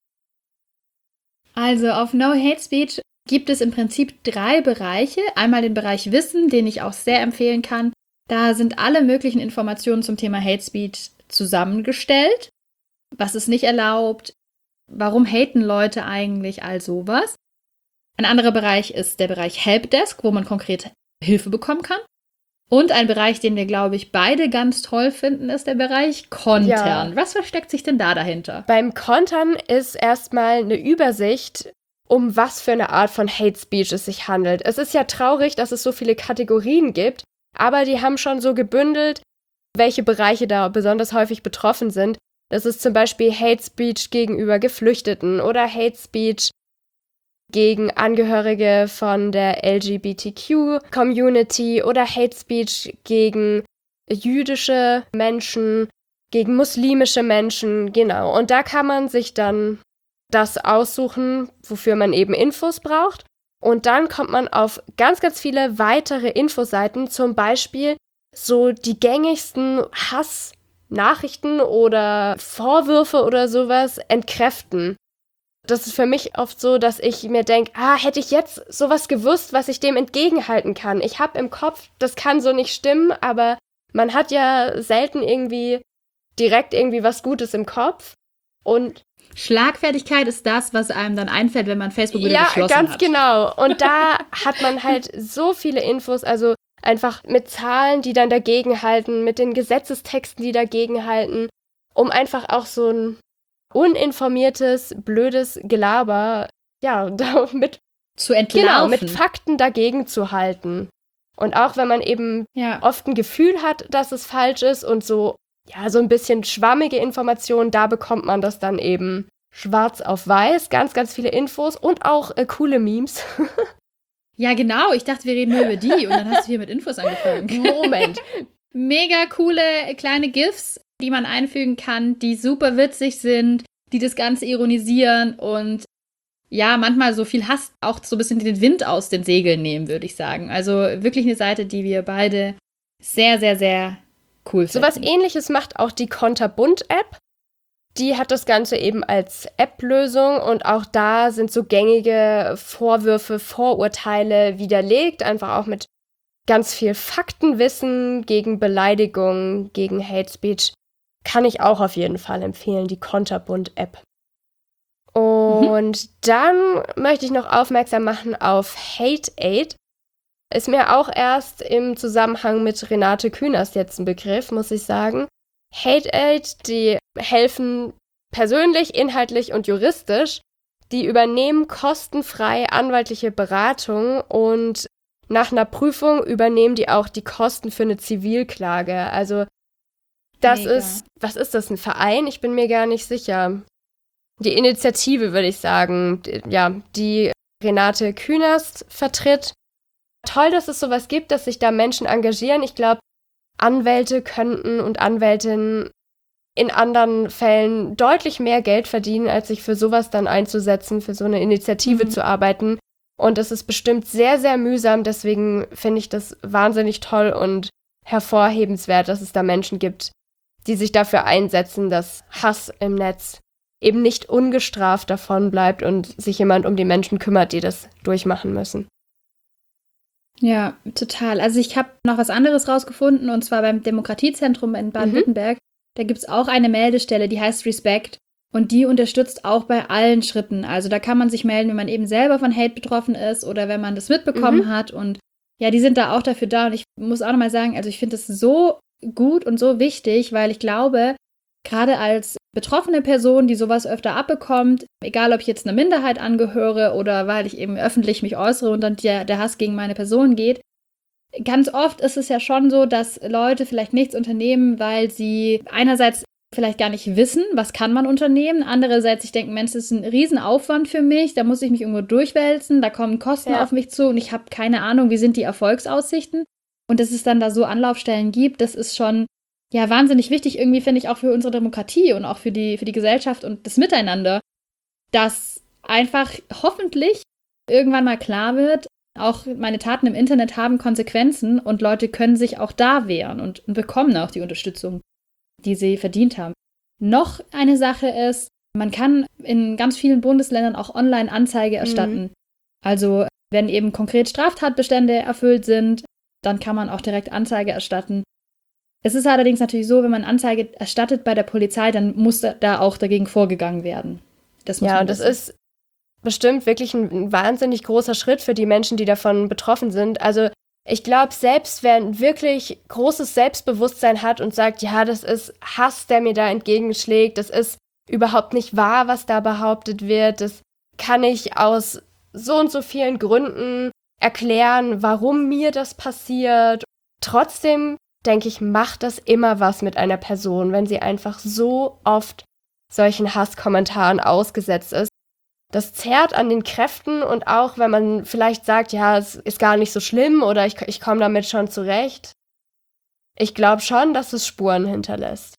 Also auf No Hate Speech gibt es im Prinzip drei Bereiche. Einmal den Bereich Wissen, den ich auch sehr empfehlen kann. Da sind alle möglichen Informationen zum Thema Hate Speech zusammengestellt. Was ist nicht erlaubt? Warum haten Leute eigentlich? All sowas. Ein anderer Bereich ist der Bereich Helpdesk, wo man konkret Hilfe bekommen kann. Und ein Bereich, den wir, glaube ich, beide ganz toll finden, ist der Bereich Kontern. Ja. Was versteckt sich denn da dahinter? Beim Kontern ist erstmal eine Übersicht, um was für eine Art von Hate Speech es sich handelt. Es ist ja traurig, dass es so viele Kategorien gibt, aber die haben schon so gebündelt, welche Bereiche da besonders häufig betroffen sind. Das ist zum Beispiel Hate Speech gegenüber Geflüchteten oder Hate Speech gegen Angehörige von der L G B T Q-Community oder Hate Speech gegen jüdische Menschen, gegen muslimische Menschen, genau. Und da kann man sich dann das aussuchen, wofür man eben Infos braucht. Und dann kommt man auf ganz, ganz viele weitere Infoseiten, zum Beispiel so die gängigsten Hassnachrichten oder Vorwürfe oder sowas entkräften. Das ist für mich oft so, dass ich mir denke, ah, hätte ich jetzt sowas gewusst, was ich dem entgegenhalten kann. Ich habe im Kopf, das kann so nicht stimmen, aber man hat ja selten irgendwie direkt irgendwie was Gutes im Kopf. Und Schlagfertigkeit ist das, was einem dann einfällt, wenn man Facebook wieder geschlossen hat. Ja, ganz genau. Und da hat man halt so viele Infos, also einfach mit Zahlen, die dann dagegenhalten, mit den Gesetzestexten, die dagegenhalten, um einfach auch so ein uninformiertes, blödes Gelaber, ja, damit zu entlarven. Genau, mit Fakten dagegen zu halten. Und auch wenn man eben ja. oft ein Gefühl hat, dass es falsch ist und so, ja, so ein bisschen schwammige Informationen, da bekommt man das dann eben schwarz auf weiß, ganz, ganz viele Infos und auch äh, coole Memes. Ja, genau, ich dachte, wir reden nur über die und dann hast du hier mit Infos angefangen. Moment. Mega coole kleine GIFs, die man einfügen kann, die super witzig sind, die das Ganze ironisieren und ja, manchmal so viel Hass auch so ein bisschen den Wind aus den Segeln nehmen, würde ich sagen. Also wirklich eine Seite, die wir beide sehr, sehr, sehr cool finden. So was Ähnliches macht auch die Konterbunt-App. Die hat das Ganze eben als App-Lösung und auch da sind so gängige Vorwürfe, Vorurteile widerlegt, einfach auch mit ganz viel Faktenwissen gegen Beleidigung, gegen Hate Speech. Kann ich auch auf jeden Fall empfehlen, die Konterbunt-App. Und mhm. dann möchte ich noch aufmerksam machen auf Hate Aid. Ist mir auch erst im Zusammenhang mit Renate Künast jetzt ein Begriff, muss ich sagen. Hate Aid, die helfen persönlich, inhaltlich und juristisch. Die übernehmen kostenfrei anwaltliche Beratung und nach einer Prüfung übernehmen die auch die Kosten für eine Zivilklage. Also das Mega. ist, was ist das, ein Verein? Ich bin mir gar nicht sicher. Die Initiative, würde ich sagen, ja, die Renate Künast vertritt. Toll, dass es sowas gibt, dass sich da Menschen engagieren. Ich glaube, Anwälte könnten und Anwältinnen in anderen Fällen deutlich mehr Geld verdienen, als sich für sowas dann einzusetzen, für so eine Initiative mhm. zu arbeiten. Und das ist bestimmt sehr, sehr mühsam. Deswegen finde ich das wahnsinnig toll und hervorhebenswert, dass es da Menschen gibt, die sich dafür einsetzen, dass Hass im Netz eben nicht ungestraft davon bleibt und sich jemand um die Menschen kümmert, die das durchmachen müssen. Ja, total. Also ich habe noch was anderes rausgefunden, und zwar beim Demokratiezentrum in Baden-Württemberg. Mhm. Da gibt es auch eine Meldestelle, die heißt Respect. Und die unterstützt auch bei allen Schritten. Also da kann man sich melden, wenn man eben selber von Hate betroffen ist oder wenn man das mitbekommen mhm. hat. Und ja, die sind da auch dafür da. Und ich muss auch nochmal sagen, also ich finde das so gut und so wichtig, weil ich glaube, gerade als betroffene Person, die sowas öfter abbekommt, egal ob ich jetzt einer Minderheit angehöre oder weil ich eben öffentlich mich äußere und dann der, der Hass gegen meine Person geht, ganz oft ist es ja schon so, dass Leute vielleicht nichts unternehmen, weil sie einerseits vielleicht gar nicht wissen, was kann man unternehmen, andererseits sich denken, Mensch, das ist ein Riesenaufwand für mich, da muss ich mich irgendwo durchwälzen, da kommen Kosten ja. auf mich zu und ich habe keine Ahnung, wie sind die Erfolgsaussichten. Und dass es dann da so Anlaufstellen gibt, das ist schon ja wahnsinnig wichtig, irgendwie finde ich auch für unsere Demokratie und auch für die, für die Gesellschaft und das Miteinander, dass einfach hoffentlich irgendwann mal klar wird, auch meine Taten im Internet haben Konsequenzen und Leute können sich auch da wehren und, und bekommen auch die Unterstützung, die sie verdient haben. Noch eine Sache ist, man kann in ganz vielen Bundesländern auch online Anzeige erstatten. Mhm. Also wenn eben konkret Straftatbestände erfüllt sind, dann kann man auch direkt Anzeige erstatten. Es ist allerdings natürlich so, wenn man Anzeige erstattet bei der Polizei, dann muss da auch dagegen vorgegangen werden. Das muss ja, und das ist bestimmt wirklich ein wahnsinnig großer Schritt für die Menschen, die davon betroffen sind. Also ich glaube, selbst wer ein wirklich großes Selbstbewusstsein hat und sagt, ja, das ist Hass, der mir da entgegenschlägt, das ist überhaupt nicht wahr, was da behauptet wird, das kann ich aus so und so vielen Gründen erklären, warum mir das passiert. Trotzdem, denke ich, macht das immer was mit einer Person, wenn sie einfach so oft solchen Hasskommentaren ausgesetzt ist. Das zerrt an den Kräften und auch, wenn man vielleicht sagt, ja, es ist gar nicht so schlimm oder ich, ich komme damit schon zurecht. Ich glaube schon, dass es Spuren hinterlässt.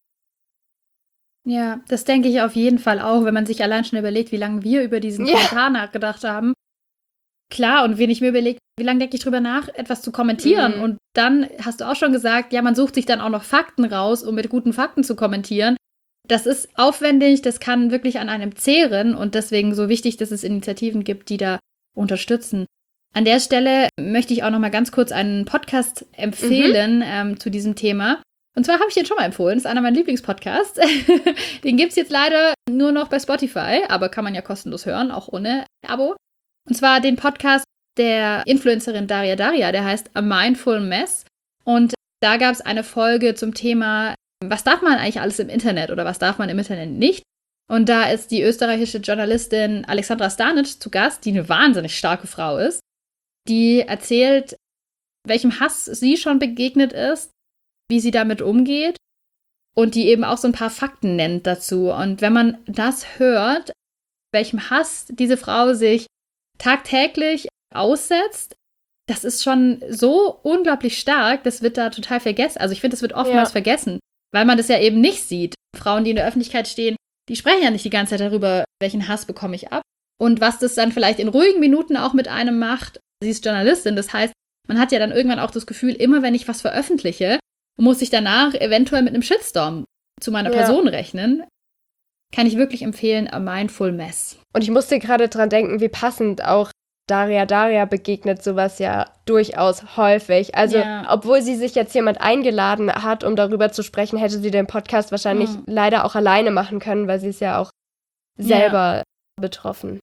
Ja, das denke ich auf jeden Fall auch, wenn man sich allein schon überlegt, wie lange wir über diesen Kommentar ja. nachgedacht haben. Klar, und wenn ich mir überlege, wie lange denke ich drüber nach, etwas zu kommentieren? Mhm. Und dann hast du auch schon gesagt, ja, man sucht sich dann auch noch Fakten raus, um mit guten Fakten zu kommentieren. Das ist aufwendig, das kann wirklich an einem zehren und deswegen so wichtig, dass es Initiativen gibt, die da unterstützen. An der Stelle möchte ich auch noch mal ganz kurz einen Podcast empfehlen mhm. ähm, zu diesem Thema. Und zwar habe ich den schon mal empfohlen, das ist einer meiner Lieblingspodcasts. Den gibt es jetzt leider nur noch bei Spotify, aber kann man ja kostenlos hören, auch ohne Abo. Und zwar den Podcast der Influencerin Daria Daria, der heißt A Mindful Mess. Und da gab es eine Folge zum Thema, was darf man eigentlich alles im Internet oder was darf man im Internet nicht? Und da ist die österreichische Journalistin Alexandra Stanic zu Gast, die eine wahnsinnig starke Frau ist. Die erzählt, welchem Hass sie schon begegnet ist, wie sie damit umgeht und die eben auch so ein paar Fakten nennt dazu. Und wenn man das hört, welchem Hass diese Frau sich tagtäglich aussetzt, das ist schon so unglaublich stark, das wird da total vergessen. Also ich finde, das wird oftmals ja. vergessen, weil man das ja eben nicht sieht. Frauen, die in der Öffentlichkeit stehen, die sprechen ja nicht die ganze Zeit darüber, welchen Hass bekomme ich ab. Und was das dann vielleicht in ruhigen Minuten auch mit einem macht. Sie ist Journalistin, das heißt, man hat ja dann irgendwann auch das Gefühl, immer wenn ich was veröffentliche, muss ich danach eventuell mit einem Shitstorm zu meiner ja. Person rechnen. Kann ich wirklich empfehlen, A Mindful Mess. Und ich musste gerade dran denken, wie passend auch Daria Daria begegnet sowas ja durchaus häufig. Also, ja. obwohl sie sich jetzt jemand eingeladen hat, um darüber zu sprechen, hätte sie den Podcast wahrscheinlich mhm. leider auch alleine machen können, weil sie ist ja auch selber ja. betroffen.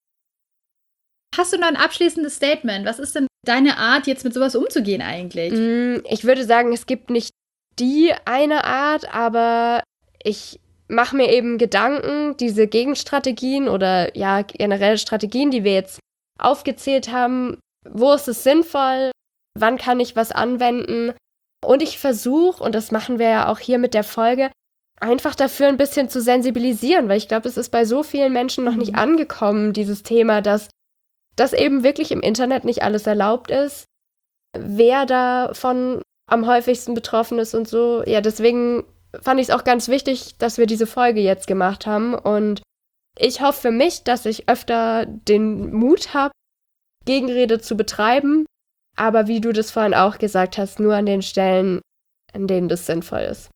Hast du noch ein abschließendes Statement? Was ist denn deine Art, jetzt mit sowas umzugehen eigentlich? Ich würde sagen, es gibt nicht die eine Art, aber ich mache mir eben Gedanken, diese Gegenstrategien oder ja generell Strategien, die wir jetzt aufgezählt haben, wo ist es sinnvoll, wann kann ich was anwenden? Und ich versuche, und das machen wir ja auch hier mit der Folge, einfach dafür ein bisschen zu sensibilisieren, weil ich glaube, es ist bei so vielen Menschen noch nicht angekommen, dieses Thema, dass dass eben wirklich im Internet nicht alles erlaubt ist, wer davon am häufigsten betroffen ist und so. Ja, deswegen fand ich es auch ganz wichtig, dass wir diese Folge jetzt gemacht haben. Und ich hoffe für mich, dass ich öfter den Mut habe, Gegenrede zu betreiben. Aber wie du das vorhin auch gesagt hast, nur an den Stellen, an denen das sinnvoll ist.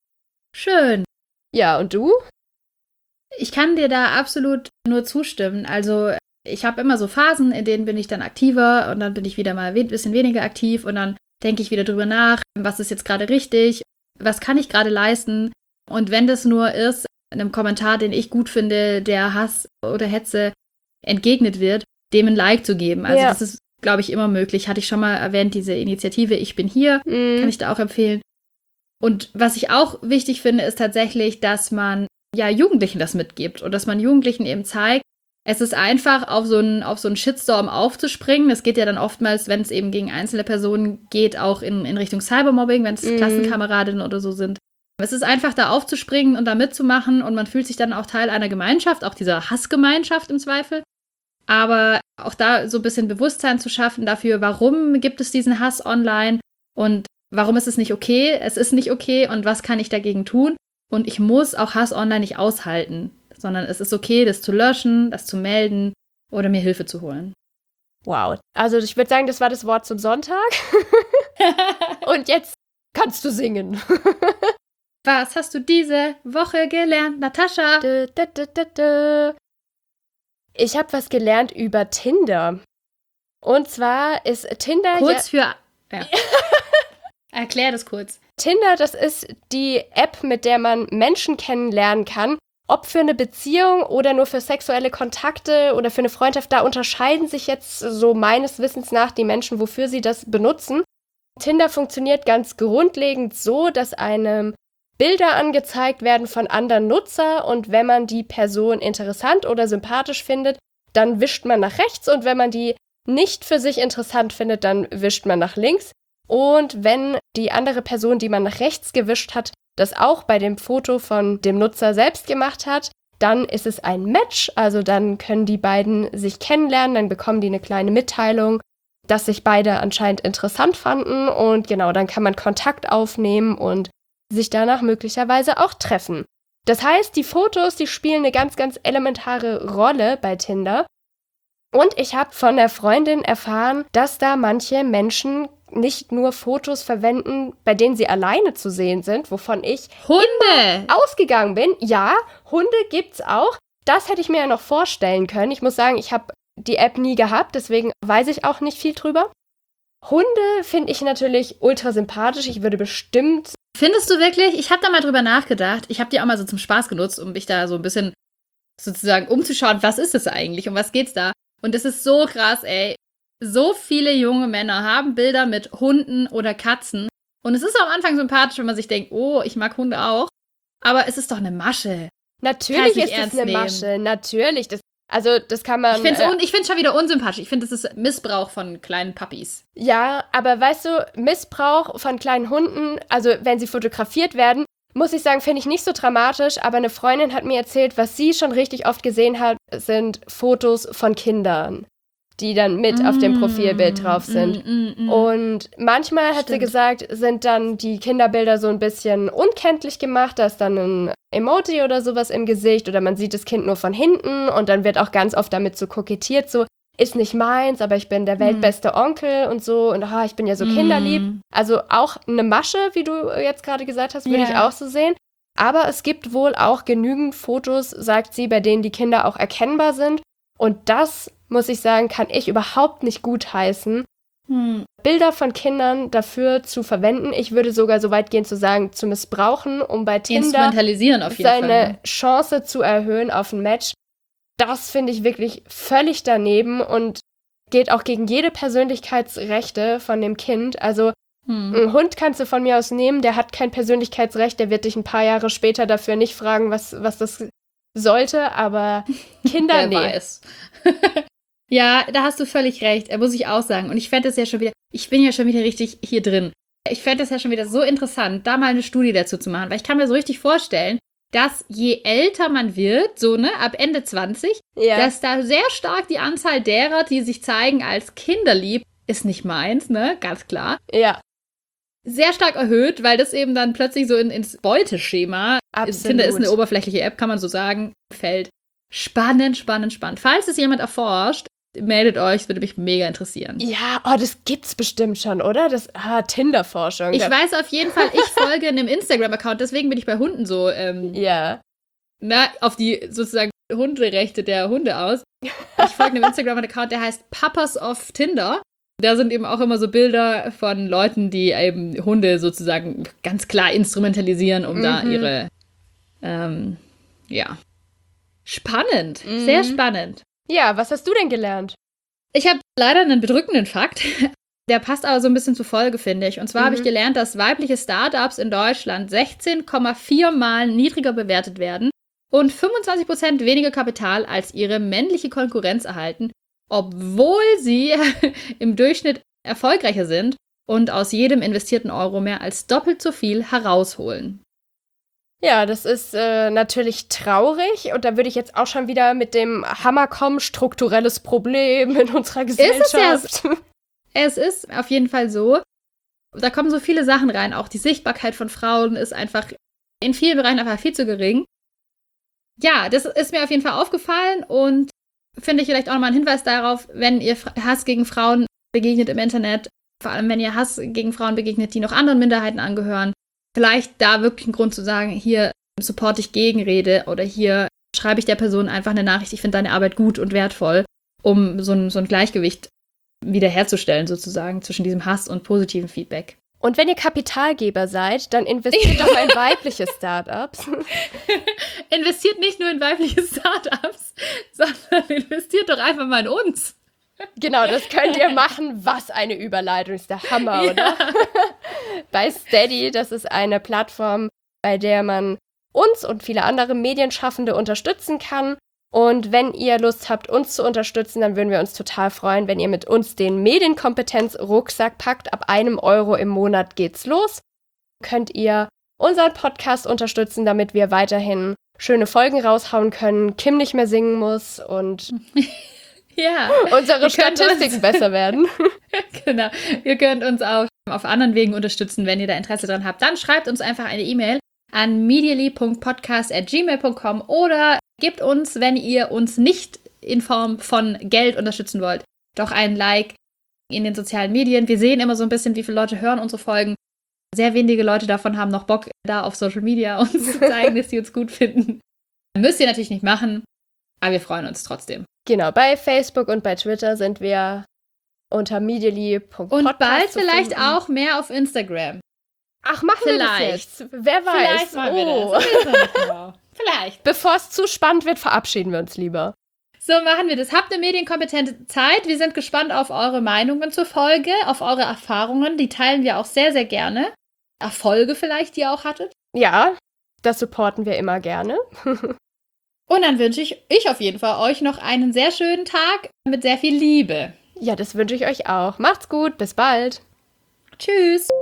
Schön. Ja, und du? Ich kann dir da absolut nur zustimmen. Also ich habe immer so Phasen, in denen bin ich dann aktiver und dann bin ich wieder mal ein bisschen weniger aktiv und dann denke ich wieder drüber nach, was ist jetzt gerade richtig, was kann ich gerade leisten. Und wenn das nur ist, einem Kommentar, den ich gut finde, der Hass oder Hetze entgegnet wird, dem ein Like zu geben. Also ja. das ist, glaube ich, immer möglich. Hatte ich schon mal erwähnt, diese Initiative Ich bin hier, mhm. kann ich da auch empfehlen. Und was ich auch wichtig finde, ist tatsächlich, dass man ja Jugendlichen das mitgibt und dass man Jugendlichen eben zeigt, es ist einfach, auf so einen, auf so einen Shitstorm aufzuspringen. Das geht ja dann oftmals, wenn es eben gegen einzelne Personen geht, auch in, in Richtung Cybermobbing, wenn es mhm. Klassenkameradinnen oder so sind. Es ist einfach, da aufzuspringen und da mitzumachen und man fühlt sich dann auch Teil einer Gemeinschaft, auch dieser Hassgemeinschaft im Zweifel. Aber auch da so ein bisschen Bewusstsein zu schaffen dafür, warum gibt es diesen Hass online und warum ist es nicht okay? Es ist nicht okay und was kann ich dagegen tun? Und ich muss auch Hass online nicht aushalten, sondern es ist okay, das zu löschen, das zu melden oder mir Hilfe zu holen. Wow. Also ich würde sagen, das war das Wort zum Sonntag. Und jetzt kannst du singen. Was hast du diese Woche gelernt, Natascha? Dö, dö, dö, dö, dö. Ich habe was gelernt über Tinder. Und zwar ist Tinder... Kurz ja für... Ja. Erklär das kurz. Tinder, das ist die App, mit der man Menschen kennenlernen kann. Ob für eine Beziehung oder nur für sexuelle Kontakte oder für eine Freundschaft, da unterscheiden sich jetzt so meines Wissens nach die Menschen, wofür sie das benutzen. Tinder funktioniert ganz grundlegend so, dass einem Bilder angezeigt werden von anderen Nutzern und wenn man die Person interessant oder sympathisch findet, dann wischt man nach rechts und wenn man die nicht für sich interessant findet, dann wischt man nach links. Und wenn die andere Person, die man nach rechts gewischt hat, das auch bei dem Foto von dem Nutzer selbst gemacht hat, dann ist es ein Match, also dann können die beiden sich kennenlernen, dann bekommen die eine kleine Mitteilung, dass sich beide anscheinend interessant fanden und genau, dann kann man Kontakt aufnehmen und sich danach möglicherweise auch treffen. Das heißt, die Fotos, die spielen eine ganz, ganz elementare Rolle bei Tinder Und ich habe von der Freundin erfahren, dass da manche Menschen nicht nur Fotos verwenden, bei denen sie alleine zu sehen sind, wovon ich Hunde immer ausgegangen bin. Ja, Hunde gibt's auch. Das hätte ich mir ja noch vorstellen können. Ich muss sagen, ich habe die App nie gehabt, deswegen weiß ich auch nicht viel drüber. Hunde finde ich natürlich ultra sympathisch. Ich würde bestimmt... Findest du wirklich? Ich habe da mal drüber nachgedacht. Ich habe die auch mal so zum Spaß genutzt, um mich da so ein bisschen sozusagen umzuschauen, was ist es eigentlich, um was geht's da? Und es ist so krass, ey. So viele junge Männer haben Bilder mit Hunden oder Katzen. Und es ist am Anfang sympathisch, wenn man sich denkt, oh, ich mag Hunde auch. Aber es ist doch eine Masche. Natürlich ist es eine Masche. Natürlich. Das, also, das kann man... Ich finde es äh, ich find's schon wieder unsympathisch. Ich finde, das ist Missbrauch von kleinen Puppies. Ja, aber weißt du, Missbrauch von kleinen Hunden, also wenn sie fotografiert werden, muss ich sagen, finde ich nicht so dramatisch. Aber eine Freundin hat mir erzählt, was sie schon richtig oft gesehen hat, sind Fotos von Kindern, die dann mit mm, auf dem Profilbild drauf sind. Mm, mm, mm. Und manchmal, Stimmt. hat sie gesagt, sind dann die Kinderbilder so ein bisschen unkenntlich gemacht. Da ist dann ein Emoji oder sowas im Gesicht oder man sieht das Kind nur von hinten und dann wird auch ganz oft damit so kokettiert, so, ist nicht meins, aber ich bin der weltbeste mm. Onkel und so und ah, ich bin ja so mm. kinderlieb. Also auch eine Masche, wie du jetzt gerade gesagt hast, würde yeah. ich auch so sehen. Aber es gibt wohl auch genügend Fotos, sagt sie, bei denen die Kinder auch erkennbar sind. Und das, muss ich sagen, kann ich überhaupt nicht gutheißen, hm. Bilder von Kindern dafür zu verwenden. Ich würde sogar so weit gehen zu sagen, zu missbrauchen, um bei Tinder Instrumentalisieren auf jeden seine Fall. Chance zu erhöhen auf ein Match. Das finde ich wirklich völlig daneben und geht auch gegen jede Persönlichkeitsrechte von dem Kind. Also hm. einen Hund kannst du von mir aus nehmen, der hat kein Persönlichkeitsrecht, der wird dich ein paar Jahre später dafür nicht fragen, was, was das sollte, aber Kinder, Wer nee. weiß. Ja, da hast du völlig recht, muss ich auch sagen. Und ich fände das ja schon wieder, ich bin ja schon wieder richtig hier drin. Ich fände das ja schon wieder so interessant, da mal eine Studie dazu zu machen, weil ich kann mir so richtig vorstellen, dass je älter man wird, so ne, ab Ende zwanzig, ja. dass da sehr stark die Anzahl derer, die sich zeigen als kinderlieb, ist nicht meins, ne, ganz klar. Ja. Sehr stark erhöht, weil das eben dann plötzlich so in, ins Beuteschema, Absolut. Tinder ist eine oberflächliche App, kann man so sagen, fällt. Spannend, spannend, spannend. Falls es jemand erforscht, meldet euch, das würde mich mega interessieren. Ja, oh, das gibt's bestimmt schon, oder? Das, ah, Tinder-Forschung. Ich weiß auf jeden Fall, ich folge einem Instagram-Account, deswegen bin ich bei Hunden so, ähm, ja. na, auf die sozusagen Hunderechte der Hunde aus. Ich folge einem Instagram-Account, der heißt Papas of Tinder. Da sind eben auch immer so Bilder von Leuten, die eben Hunde sozusagen ganz klar instrumentalisieren, um mhm. da ihre, ähm, ja, spannend, mhm. sehr spannend. Ja, was hast du denn gelernt? Ich habe leider einen bedrückenden Fakt, der passt aber so ein bisschen zur Folge, finde ich. Und zwar mhm. habe ich gelernt, dass weibliche Startups in Deutschland sechzehn Komma vier Mal niedriger bewertet werden und fünfundzwanzig Prozent weniger Kapital als ihre männliche Konkurrenz erhalten, obwohl sie im Durchschnitt erfolgreicher sind und aus jedem investierten Euro mehr als doppelt so viel herausholen. Ja, das ist äh, natürlich traurig und da würde ich jetzt auch schon wieder mit dem Hammer kommen, strukturelles Problem in unserer Gesellschaft. Ist es, ja, es ist auf jeden Fall so. Da kommen so viele Sachen rein. Auch die Sichtbarkeit von Frauen ist einfach in vielen Bereichen einfach viel zu gering. Ja, das ist mir auf jeden Fall aufgefallen und finde ich vielleicht auch nochmal einen Hinweis darauf, wenn ihr Hass gegen Frauen begegnet im Internet, vor allem wenn ihr Hass gegen Frauen begegnet, die noch anderen Minderheiten angehören, vielleicht da wirklich einen Grund zu sagen, hier support ich Gegenrede oder hier schreibe ich der Person einfach eine Nachricht, ich finde deine Arbeit gut und wertvoll, um so ein, so ein Gleichgewicht wiederherzustellen sozusagen zwischen diesem Hass und positiven Feedback. Und wenn ihr Kapitalgeber seid, dann investiert doch in weibliche Startups. Investiert nicht nur in weibliche Startups, sondern investiert doch einfach mal in uns. Genau, das könnt ihr machen. Was eine Überleitung, ist der Hammer, ja. Oder? Bei Steady, das ist eine Plattform, bei der man uns und viele andere Medienschaffende unterstützen kann. Und wenn ihr Lust habt, uns zu unterstützen, dann würden wir uns total freuen, wenn ihr mit uns den Medienkompetenz-Rucksack packt. Ab einem Euro im Monat geht's los. Könnt ihr unseren Podcast unterstützen, damit wir weiterhin schöne Folgen raushauen können, Kim nicht mehr singen muss und ja, unsere Statistiken besser werden. Genau. Ihr könnt uns auch auf anderen Wegen unterstützen, wenn ihr da Interesse dran habt. Dann schreibt uns einfach eine E-Mail an medially punkt podcast at gmail punkt com oder gebt uns, wenn ihr uns nicht in Form von Geld unterstützen wollt, doch ein Like in den sozialen Medien. Wir sehen immer so ein bisschen, wie viele Leute hören unsere Folgen. Sehr wenige Leute davon haben noch Bock, da auf Social Media uns zu zeigen, dass sie uns gut finden. Müsst ihr natürlich nicht machen, aber wir freuen uns trotzdem. Genau, bei Facebook und bei Twitter sind wir unter medially punkt podcast. Und bald vielleicht auch mehr auf Instagram. Ach, machen vielleicht. wir das jetzt? Wer weiß. Vielleicht machen wir oh. das. Das nicht genau. Vielleicht. Bevor es zu spannend wird, verabschieden wir uns lieber. So machen wir das. Habt eine medienkompetente Zeit. Wir sind gespannt auf eure Meinungen zur Folge, auf eure Erfahrungen. Die teilen wir auch sehr, sehr gerne. Erfolge vielleicht, die ihr auch hattet. Ja, das supporten wir immer gerne. Und dann wünsche ich, ich auf jeden Fall euch noch einen sehr schönen Tag mit sehr viel Liebe. Ja, das wünsche ich euch auch. Macht's gut, bis bald. Tschüss.